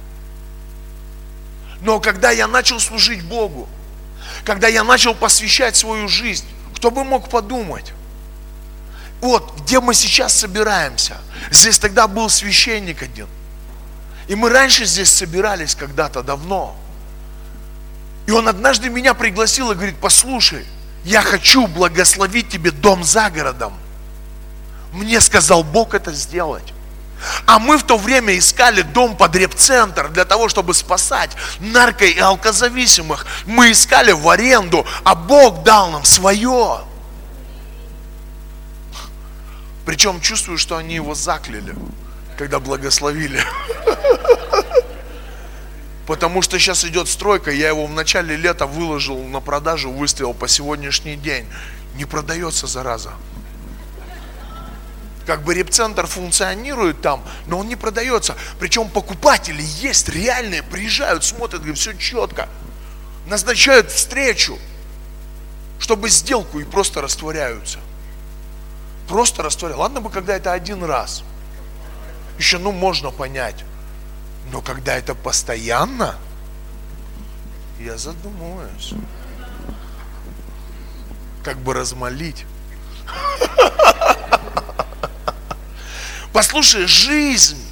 Но когда я начал служить Богу, когда я начал посвящать свою жизнь, кто бы мог подумать? Вот, где мы сейчас собираемся. Здесь тогда был священник один. И мы раньше здесь собирались когда-то давно. И он однажды меня пригласил и говорит, послушай, я хочу благословить тебе дом за городом. Мне сказал Бог это сделать. А мы в то время искали дом под репцентр для того, чтобы спасать нарко- и алкозависимых. Мы искали в аренду, а Бог дал нам свое. Причем чувствую, что они его закляли, когда благословили. Потому что сейчас идет стройка, я его в начале лета выложил на продажу, выставил по сегодняшний день. Не продается, зараза. Как бы репцентр функционирует там, но он не продается. Причем покупатели есть, реальные, приезжают, смотрят, говорят, все четко. Назначают встречу, чтобы сделку, и просто растворяются. Просто растворяются. Ладно бы, когда это один раз. Еще, можно понять. Но когда это постоянно, я задумываюсь. Как бы размолить. Послушай, жизнь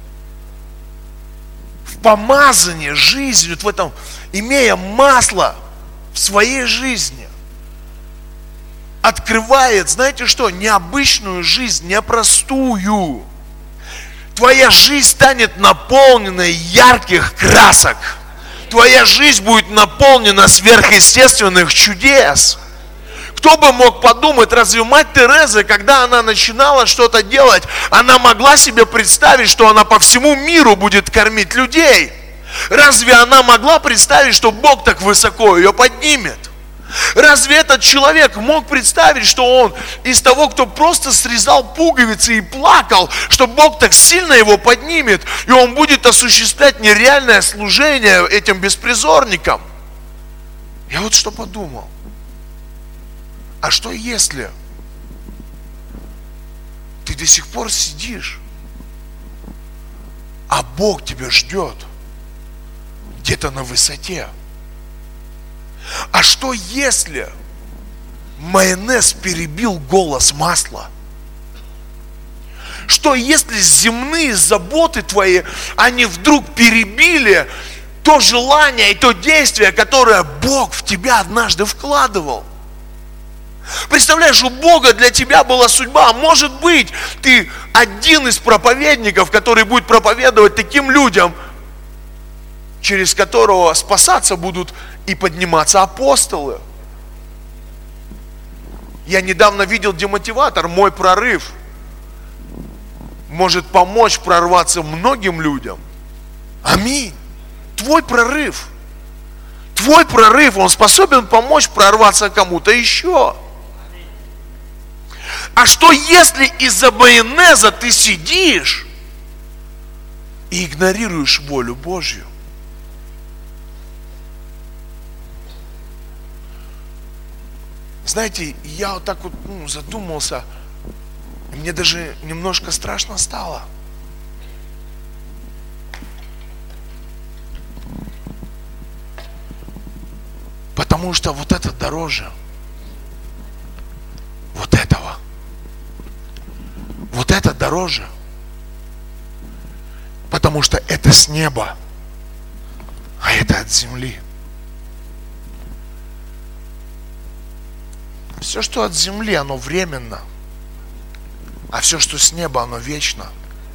в помазании, жизнь вот в этом, имея масло в своей жизни, открывает, знаете что, необычную жизнь, непростую. Твоя жизнь станет наполненной ярких красок. Твоя жизнь будет наполнена сверхъестественных чудес. Кто бы мог подумать, разве мать Тереза, когда она начинала что-то делать, она могла себе представить, что она по всему миру будет кормить людей? Разве она могла представить, что Бог так высоко ее поднимет? Разве этот человек мог представить, что он из того, кто просто срезал пуговицы и плакал, что Бог так сильно его поднимет, и он будет осуществлять нереальное служение этим беспризорникам? Я вот что подумал. А что если ты до сих пор сидишь, а Бог тебя ждет где-то на высоте? А что если майонез перебил голос масла? Что если земные заботы твои, они вдруг перебили то желание и то действие, которое Бог в тебя однажды вкладывал? Представляешь, у Бога для тебя была судьба. Может быть, ты один из проповедников, который будет проповедовать таким людям, через которого спасаться будут и подниматься апостолы. Я недавно видел демотиватор, мой прорыв может помочь прорваться многим людям. Аминь. Твой прорыв, он способен помочь прорваться кому-то еще. А что если из-за майонеза ты сидишь и игнорируешь волю Божью? Знаете, я вот так вот задумался, и мне даже немножко страшно стало. Потому что вот это дороже вот этого. Вот это дороже. Потому что это с неба, а это от земли. Все, что от земли, оно временно. А все, что с неба, оно вечно.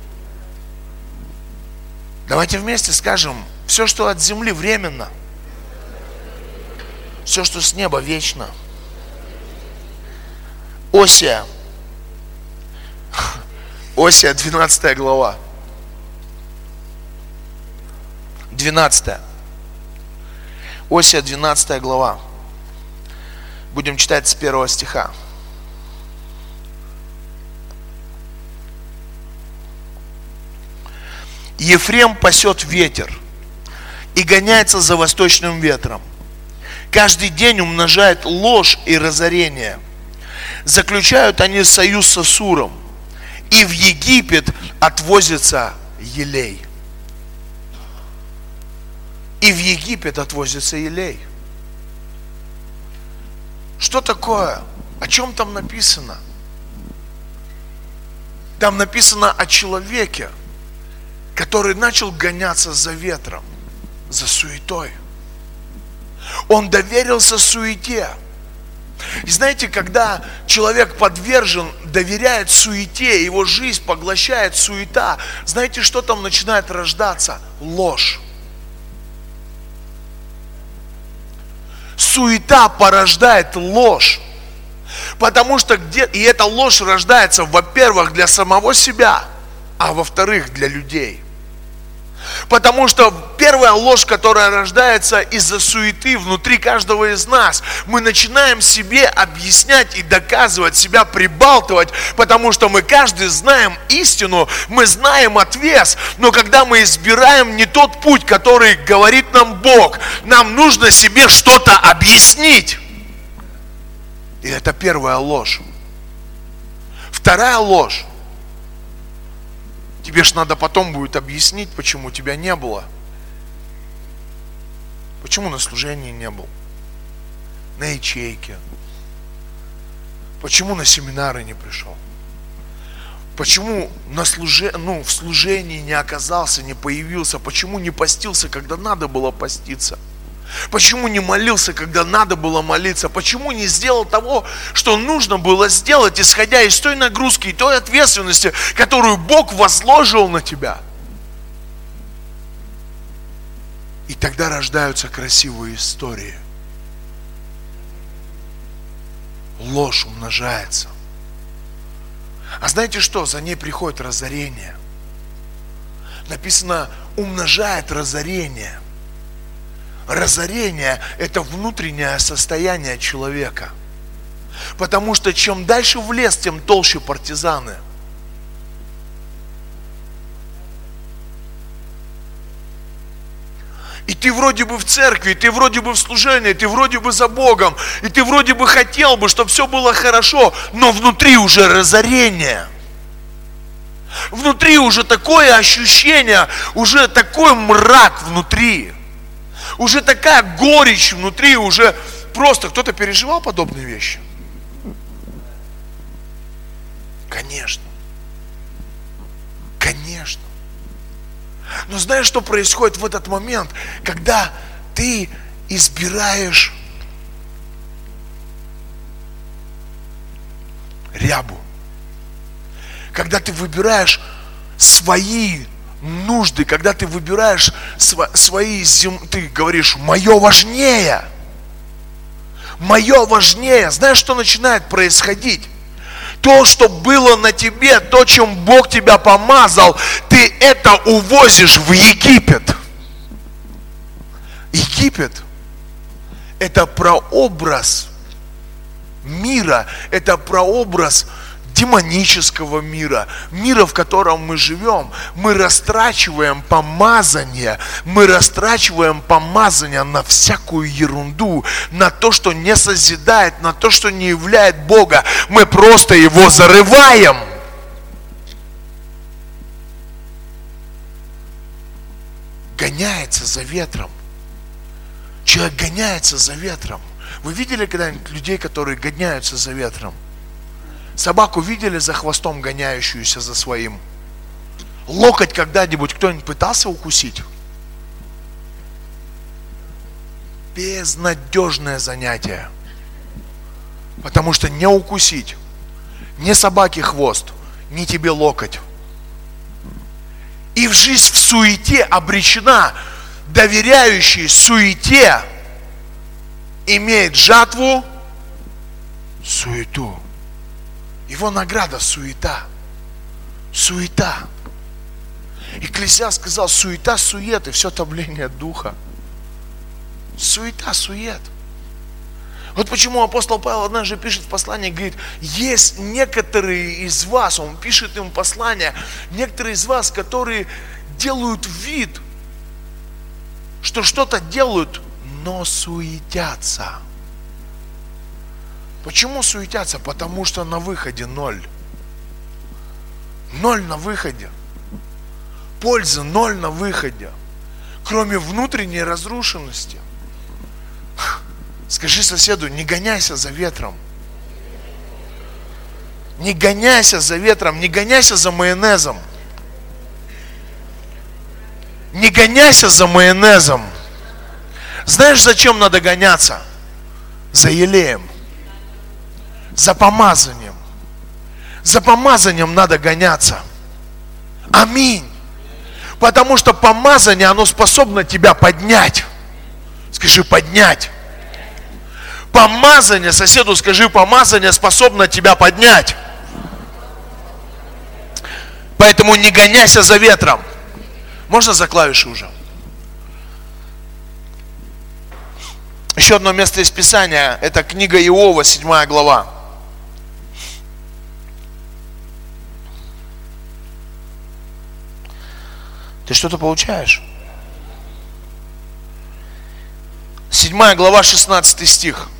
Давайте вместе скажем, все, что от земли, временно. Все, что с неба, вечно. Осия. Осия, 12 глава. 12. Осия, 12 глава. Будем читать с 1 стиха. Ефрем пасет ветер и гоняется за восточным ветром. Каждый день умножает ложь и разорение. Заключают они союз с Ассуром, и в Египет отвозится елей. И в Египет отвозится елей. Что такое? О чем там написано? Там написано о человеке, который начал гоняться за ветром, за суетой. Он доверился суете. И знаете, когда человек подвержен, доверяет суете, его жизнь поглощает суета, знаете, что там начинает рождаться? Ложь. Суета порождает ложь. Потому что и эта ложь рождается, во-первых, для самого себя, а во-вторых, для людей. Потому что первая ложь, которая рождается из-за суеты внутри каждого из нас, мы начинаем себе объяснять и доказывать, себя прибалтывать, потому что мы каждый знаем истину, мы знаем ответ, но когда мы избираем не тот путь, который говорит нам Бог, нам нужно себе что-то объяснить. И это первая ложь. Вторая ложь. Тебе ж надо потом будет объяснить, почему тебя не было. Почему на служении не был? На ячейке. Почему на семинары не пришел? Почему в служении не оказался, не появился? Почему не постился, когда надо было поститься? Почему не молился, когда надо было молиться? Почему не сделал того, что нужно было сделать, исходя из той нагрузки и той ответственности, которую Бог возложил на тебя? И тогда рождаются красивые истории. Ложь умножается. А знаете что? За ней приходит разорение. Написано, умножает разорение. Разорение – это внутреннее состояние человека. Потому что чем дальше в лес, тем толще партизаны. И ты вроде бы в церкви, и ты вроде бы в служении, и ты вроде бы за Богом, и ты вроде бы хотел бы, чтобы все было хорошо, но внутри уже разорение. Внутри уже такое ощущение, уже такой мрак внутри. Уже такая горечь внутри, уже просто кто-то переживал подобные вещи? Конечно. Конечно. Но знаешь, что происходит в этот момент, когда ты избираешь рябу? Когда ты выбираешь свои нужды, когда ты выбираешь свои ты говоришь, мое важнее. Мое важнее. Знаешь, что начинает происходить? То, что было на тебе, то, чем Бог тебя помазал, ты это увозишь в Египет. Египет – это прообраз мира, это прообраз демонического мира, мира, в котором мы живем. Мы растрачиваем помазание на всякую ерунду, на то, что не созидает, на то, что не являет Бога. Мы просто его зарываем. Гоняется за ветром. Человек гоняется за ветром. Вы видели когда-нибудь людей, которые гоняются за ветром? Собаку видели за хвостом, гоняющуюся за своим? Локоть когда-нибудь кто-нибудь пытался укусить? Безнадежное занятие. Потому что не укусить ни собаке хвост, ни тебе локоть. И в жизнь в суете обречена. Доверяющий суете имеет жатву суету. Его награда суета. Суета. Экклесиаст сказал, суета, сует, и все топление духа. Суета, сует. Вот почему апостол Павел однажды пишет в послании, говорит, есть некоторые из вас, он пишет им послание, некоторые из вас, которые делают вид, что что-то делают, но суетятся. Почему суетятся? Потому что на выходе ноль. Ноль на выходе. Пользы ноль на выходе. Кроме внутренней разрушенности. Скажи соседу, не гоняйся за ветром. Не гоняйся за ветром, не гоняйся за майонезом. Не гоняйся за майонезом. Знаешь, зачем надо гоняться? За елеем. За помазанием. За помазанием надо гоняться. Аминь. Потому что помазание, оно способно тебя поднять. Скажи, поднять. Помазание, соседу скажи, помазание способно тебя поднять. Поэтому не гоняйся за ветром. Можно за клавиши уже? Еще одно место из Писания. Это книга Иова, 7 глава. Ты что-то получаешь? 7 глава, 16 стих.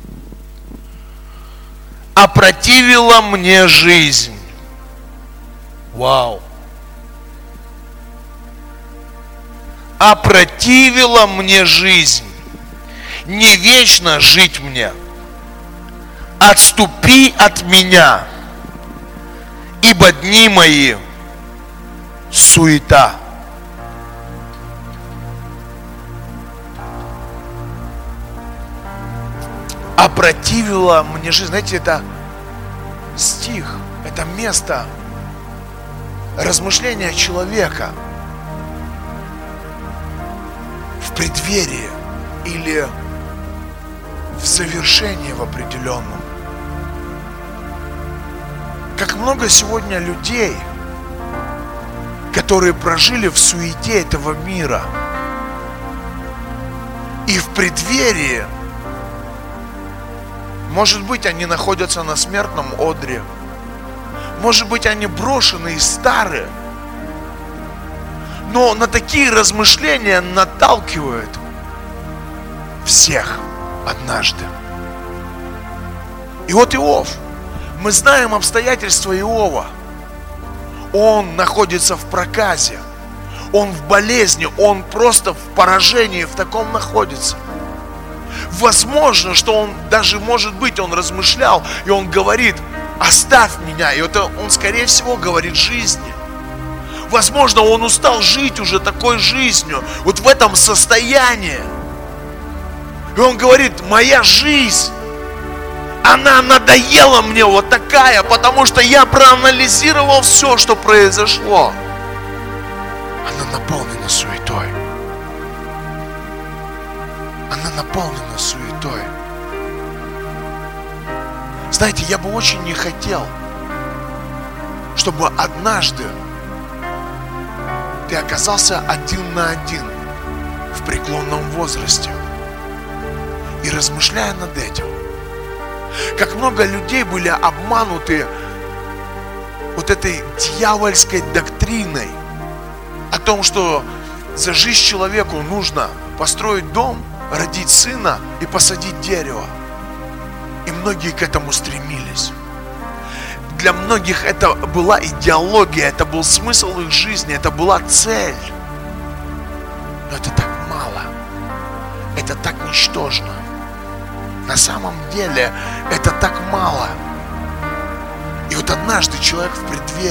Опротивила мне жизнь. Вау. Опротивила мне жизнь. Не вечно жить мне. Отступи от меня, ибо дни мои суета. Опротивила мне жизнь. Знаете, это стих, это место размышления человека в преддверии или в завершении в определенном. Как много сегодня людей, которые прожили в суете этого мира и в преддверии. Может быть, они находятся на смертном одре. Может быть, они брошены и старые. Но на такие размышления наталкивают всех однажды. И вот Иов. Мы знаем обстоятельства Иова. Он находится в проказе. Он в болезни. Он просто в поражении в таком находится. Возможно, что он даже, может быть, он размышлял, и он говорит: оставь меня. И это он, скорее всего, говорит жизни. Возможно, он устал жить уже такой жизнью, вот в этом состоянии. И он говорит: моя жизнь, она надоела мне вот такая, потому что я проанализировал все, что произошло. Она наполнена суетой. Она наполнена суетой. Знаете, я бы очень не хотел, чтобы однажды ты оказался один на один в преклонном возрасте и размышляя над этим, как много людей были обмануты вот этой дьявольской доктриной о том, что за жизнь человеку нужно построить дом, родить сына и посадить дерево. И многие к этому стремились. Для многих это была идеология, это был смысл их жизни, это была цель. Но это так мало, это так ничтожно. На самом деле это так мало. И вот однажды человек в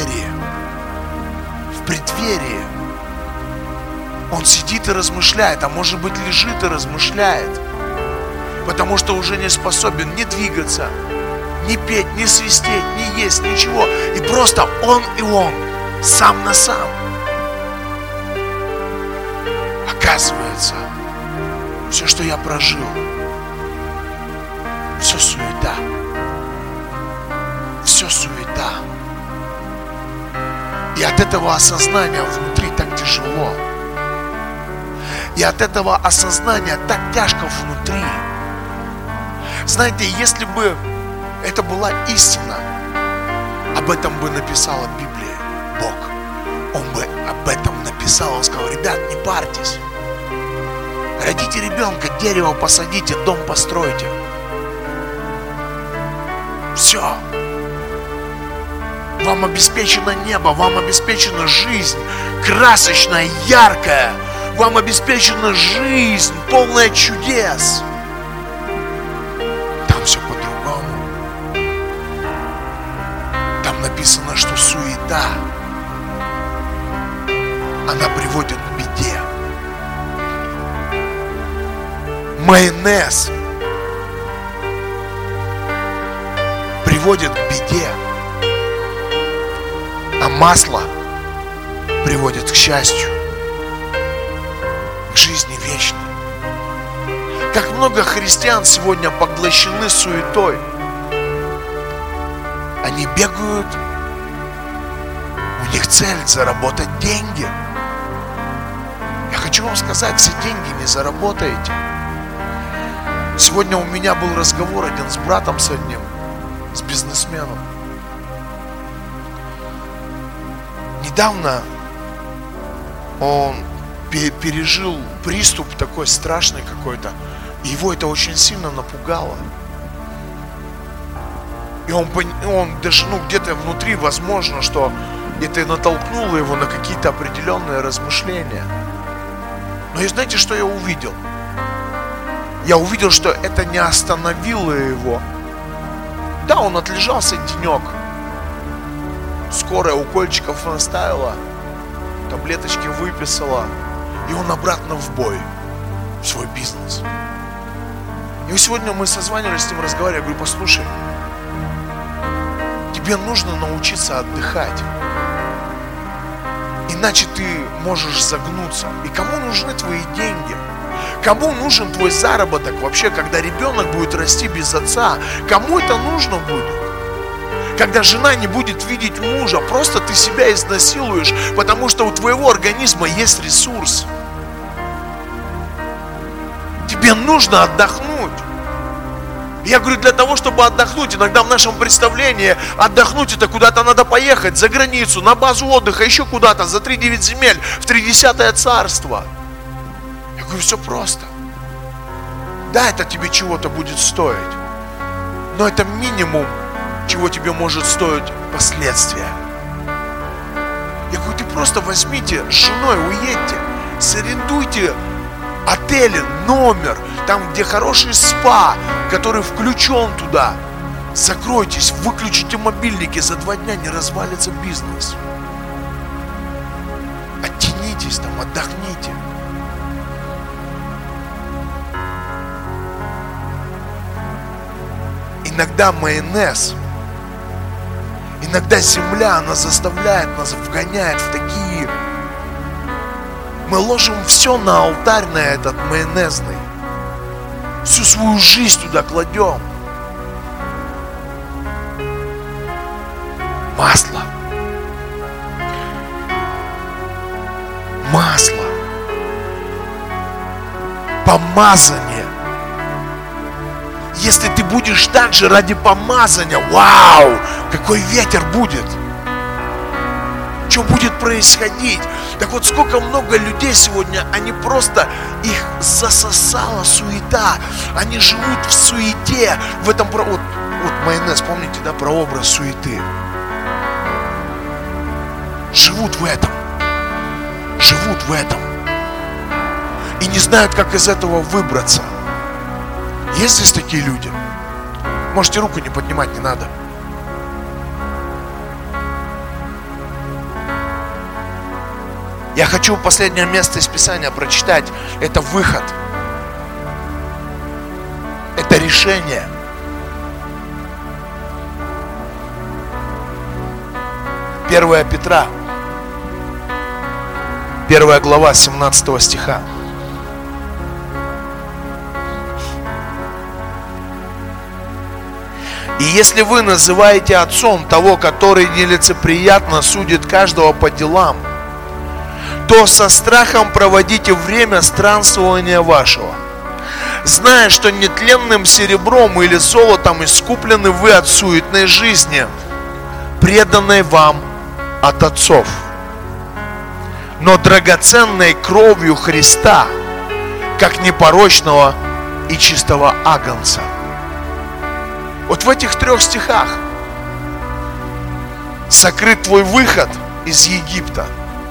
преддверии, он сидит и размышляет, а может быть лежит и размышляет, потому что уже не способен ни двигаться, ни петь, ни свистеть, ни есть, ничего. И просто он, сам на сам. Оказывается, все, что я прожил, все суета. Все суета. И от этого осознания внутри так тяжело. И от этого осознания так тяжко внутри. Знаете, если бы это была истина, об этом бы написала Библия, Бог. Он бы об этом написал, он сказал: ребят, не парьтесь. Родите ребенка, дерево посадите, дом постройте. Все. Вам обеспечено небо, вам обеспечена жизнь, красочная, яркая. Вам обеспечена жизнь, полная чудес. Там все по-другому. Там написано, что суета, она приводит к беде. Майонез приводит к беде, а масло приводит к счастью, к жизни вечной. Как много христиан сегодня поглощены суетой. Они бегают, у них цель заработать деньги. Я хочу вам сказать, все деньги не заработаете. Сегодня у меня был разговор один с братом с одним, с бизнесменом. Недавно он пережил приступ такой страшный какой-то. И его это очень сильно напугало. И он даже, где-то внутри, возможно, что это натолкнуло его на какие-то определенные размышления. Но и знаете, что я увидел? Я увидел, что это не остановило его. Да, он отлежался денек. Скорая укольчиков наставила, таблеточки выписала. И он обратно в бой, в свой бизнес. И сегодня мы созванивались с ним, разговаривали. Я говорю: послушай, тебе нужно научиться отдыхать. Иначе ты можешь загнуться. И кому нужны твои деньги? Кому нужен твой заработок вообще, когда ребенок будет расти без отца? Кому это нужно будет? Когда жена не будет видеть мужа, просто ты себя изнасилуешь, потому что у твоего организма есть ресурс. Тебе нужно отдохнуть. Я говорю, для того, чтобы отдохнуть, иногда в нашем представлении отдохнуть это куда-то надо поехать, за границу, на базу отдыха, еще куда-то, за 3-9 земель, в 30-е царство. Я говорю, все просто. Да, это тебе чего-то будет стоить, но это минимум, чего тебе может стоить последствия. Я говорю, ты просто возьмите с женой, уедьте, сарендуйте отели, номер, там, где хороший спа, который включен туда. Закройтесь, выключите мобильники, за 2 дня не развалится бизнес. Оттянитесь там, отдохните. Иногда майонез, иногда земля, она заставляет нас, вгоняет в такие... Мы ложим все на алтарь, на этот майонезный. Всю свою жизнь туда кладем. Масло. Масло. Помазание. Если ты будешь так же ради помазания, вау, какой ветер будет. Что будет происходить? Так вот, сколько много людей сегодня, они просто, их засосала суета. Они живут в суете. В этом, вот майонез, помните, да, про образ суеты. Живут в этом. Живут в этом. И не знают, как из этого выбраться. Есть здесь такие люди? Можете руку не поднимать, не надо. Я хочу последнее место из Писания прочитать. Это выход. Это решение. Первая Петра, 1 глава, 17 стиха. И если вы называете отцом того, который нелицеприятно судит каждого по делам, то со страхом проводите время странствования вашего, зная, что нетленным серебром или золотом искуплены вы от суетной жизни, преданной вам от отцов, но драгоценной кровью Христа, как непорочного и чистого агнца. Вот в этих 3 стихах сокрыт твой выход из Египта.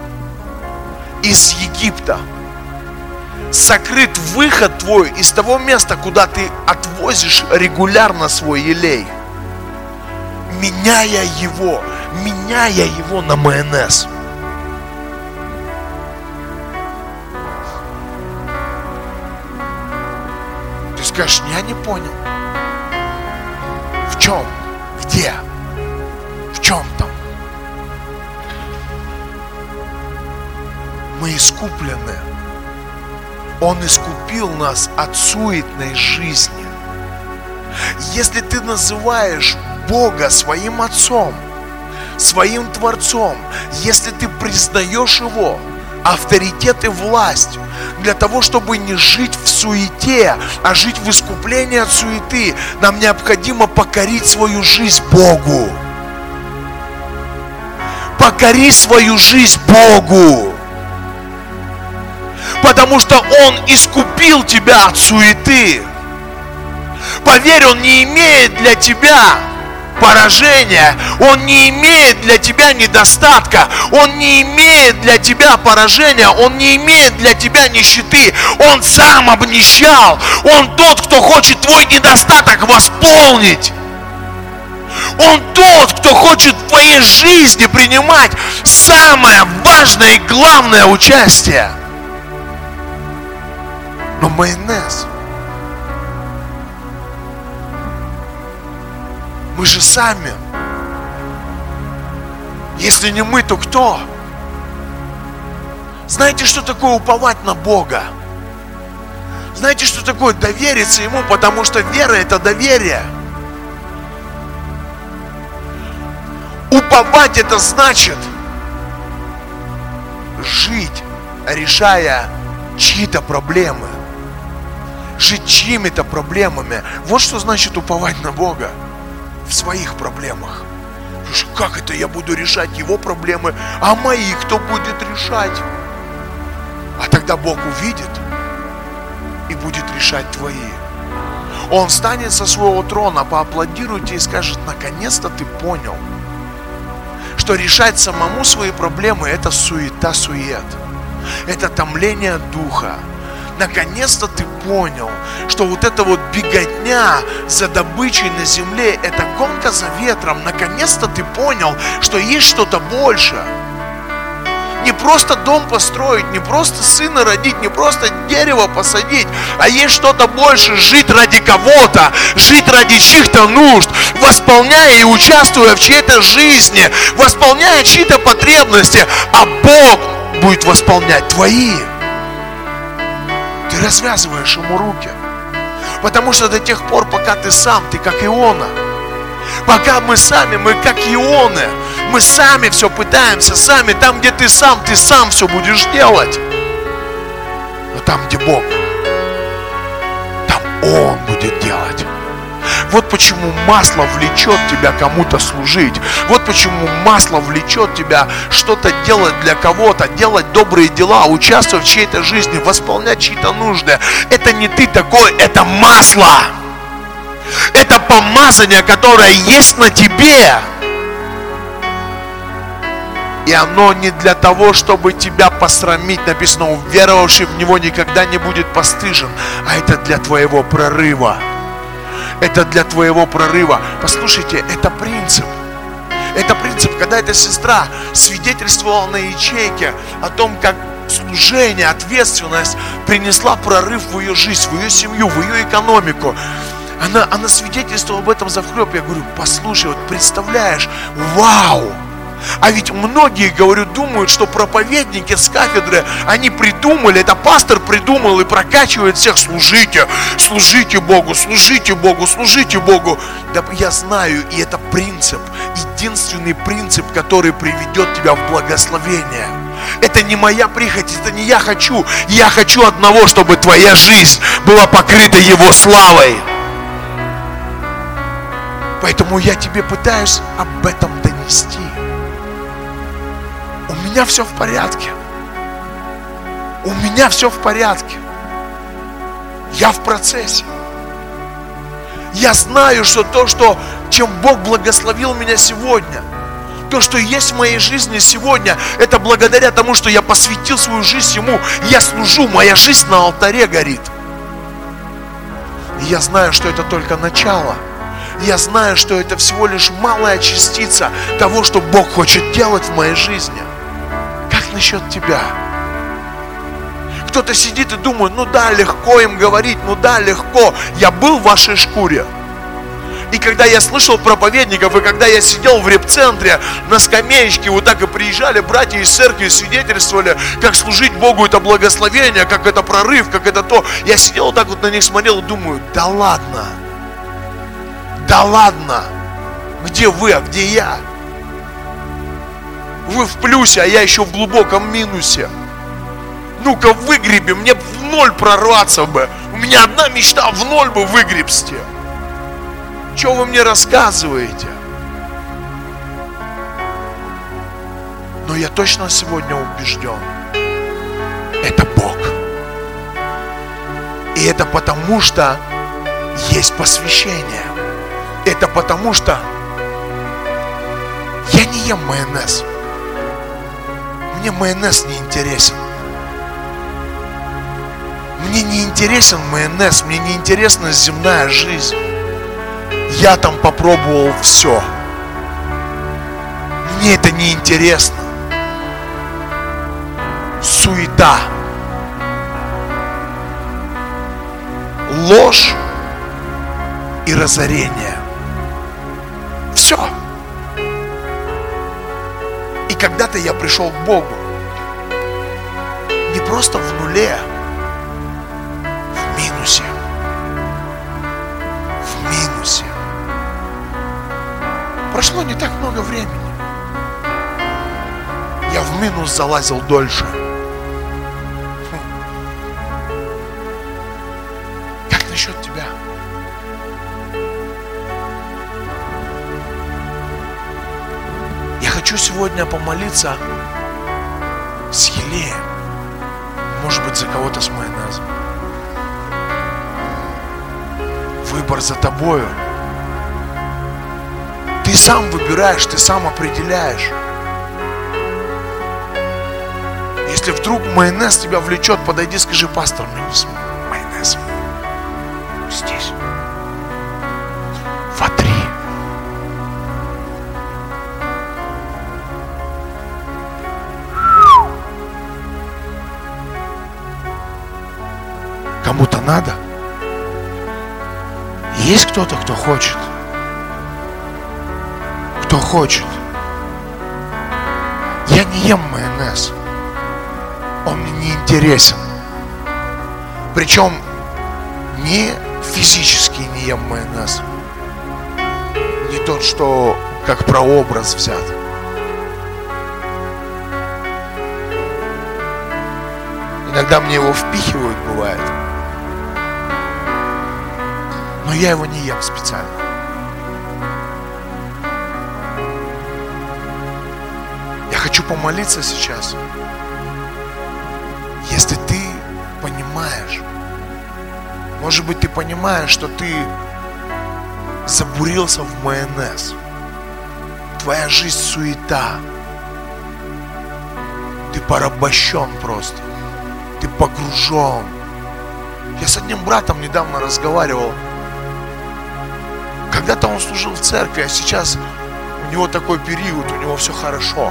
Из Египта. Сокрыт выход твой из того места, куда ты отвозишь регулярно свой елей, меняя его на майонез. Ты скажешь, я не понял. В чем? Где? В чем там? Мы искуплены. Он искупил нас от суетной жизни. Если ты называешь Бога своим Отцом, своим Творцом, если ты признаешь Его авторитет и власть, для того, чтобы не жить в суете, а жить в искуплении от суеты, нам необходимо покорить свою жизнь Богу. Покори свою жизнь Богу. Потому что Он искупил тебя от суеты. Поверь, Он не имеет для тебя поражения, Он не имеет для тебя недостатка, Он не имеет для тебя поражения, Он не имеет для тебя нищеты. Он сам обнищал. Он тот, кто хочет твой недостаток восполнить. Он тот, кто хочет в твоей жизни принимать самое важное и главное участие. Но майонез, мы же сами. Если не мы, то кто? Знаете, что такое уповать на Бога? Знаете, что такое довериться Ему? Потому что вера – это доверие. Уповать – это значит жить, решая чьи-то проблемы. жить чьими-то проблемами. Вот что значит уповать на Бога в своих проблемах. Как это я буду решать его проблемы, а мои кто будет решать? А тогда Бог увидит и будет решать твои. Он встанет со своего трона, поаплодирует тебе и скажет: наконец-то ты понял, что решать самому свои проблемы — это суета-сует, это томление духа. Наконец-то ты понял, что вот эта вот беготня за добычей на земле — это гонка за ветром. Наконец-то ты понял, что есть что-то большее. Не просто дом построить, не просто сына родить, не просто дерево посадить, а есть что-то больше. Жить ради кого-то, жить ради чьих-то нужд, восполняя и участвуя в чьей-то жизни, восполняя чьи-то потребности, а Бог будет восполнять твои. Ты развязываешь ему руки. Потому что до тех пор, пока ты сам, ты как Иона. Пока мы сами, мы как Ионы. Мы сами все пытаемся, сами. Там, где ты сам все будешь делать. Но там, где Бог, там Он будет делать. Вот почему масло влечет тебя кому-то служить. Вот почему масло влечет тебя что-то делать для кого-то, делать добрые дела, участвовать в чьей-то жизни, восполнять чьи-то нужды. Это не ты такой, это масло. Это помазание, которое есть на тебе. И оно не для того, чтобы тебя посрамить. Написано: уверовавший в него никогда не будет постыжен. А это для твоего прорыва. Это для твоего прорыва. Послушайте, это принцип. Это принцип, когда эта сестра свидетельствовала на ячейке о том, как служение, ответственность принесла прорыв в ее жизнь, в ее семью, в ее экономику. Она свидетельствовала об этом завхлеб. Я говорю: послушай, вот представляешь, вау! А ведь многие, говорю, думают, что проповедники с кафедры, они придумали, это пастор придумал и прокачивает всех: служите, служите Богу, служите Богу, служите Богу. Да я знаю, и это принцип, единственный принцип, который приведет тебя в благословение. Это не моя прихоть, это не я хочу одного, чтобы твоя жизнь была покрыта Его славой. Поэтому я тебе пытаюсь об этом донести. У меня все в порядке. У меня все в порядке. Я в процессе. Я знаю, что чем Бог благословил меня сегодня, то, что есть в моей жизни сегодня, это благодаря тому, что я посвятил свою жизнь Ему. Я служу, моя жизнь на алтаре горит. И я знаю, что это только начало. Я знаю, что это всего лишь малая частица того, что Бог хочет делать в моей жизни. Как насчет тебя? Кто-то сидит и думает: ну да, легко им говорить, ну да, легко. Я был в вашей шкуре. И когда я слышал проповедников, и когда я сидел в репцентре на скамеечке, вот так и приезжали братья из церкви, свидетельствовали, как служить Богу — это благословение, как это прорыв, как это то. Я сидел вот так вот на них, смотрел и думаю: да ладно. Да ладно. Где вы, а где я? Вы в плюсе, а я еще в глубоком минусе. Ну-ка выгреби, мне в ноль прорваться бы. У меня одна мечта — в ноль бы выгребсти. Что вы мне рассказываете? Но я точно сегодня убежден: это Бог. И это потому, что есть посвящение. Это потому, что я не ем майонез. Мне майонез не интересен. Мне не интересен майонез, мне не интересна земная жизнь. Я там попробовал все. Мне это не интересно. Суета, ложь и разорение. Все. И когда-то я пришел к Богу не просто в нуле, в минусе. В минусе. Прошло не так много времени. Я в минус залазил дольше. Как хочу сегодня помолиться с елеем. Может быть, за кого-то с майонезом. Выбор за тобою. Ты сам выбираешь, ты сам определяешь. Если вдруг майонез тебя влечет, подойди, скажи: пастор, мне не с майонезом. Здесь. Вотри. Кому-то надо? Есть кто-то, кто хочет? Кто хочет? Я не ем майонез. Он мне не интересен. Причем не физически не ем майонез. Не тот, что как прообраз взят. Иногда мне его впихивают, бывает. Но я его не ем специально. Я хочу помолиться сейчас. Если ты понимаешь, может быть, ты понимаешь, что ты забурился в майонез. Твоя жизнь суета. Ты порабощен просто. Ты погружен. Я с одним братом недавно разговаривал. Когда-то он служил в церкви, а сейчас у него такой период, у него все хорошо.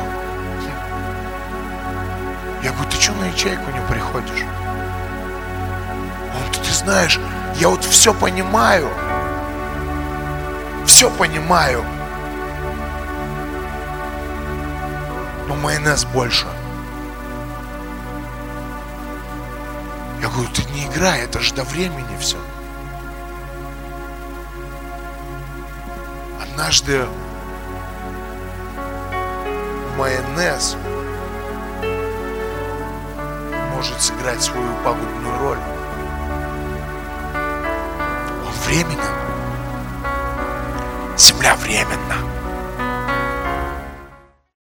Я говорю: ты что на ячейку не приходишь? Он: ты знаешь, я вот все понимаю, но майонез больше. Я говорю: ты не играй, это же до времени все. Однажды майонез может сыграть свою пагубную роль. Он временен. Земля временна.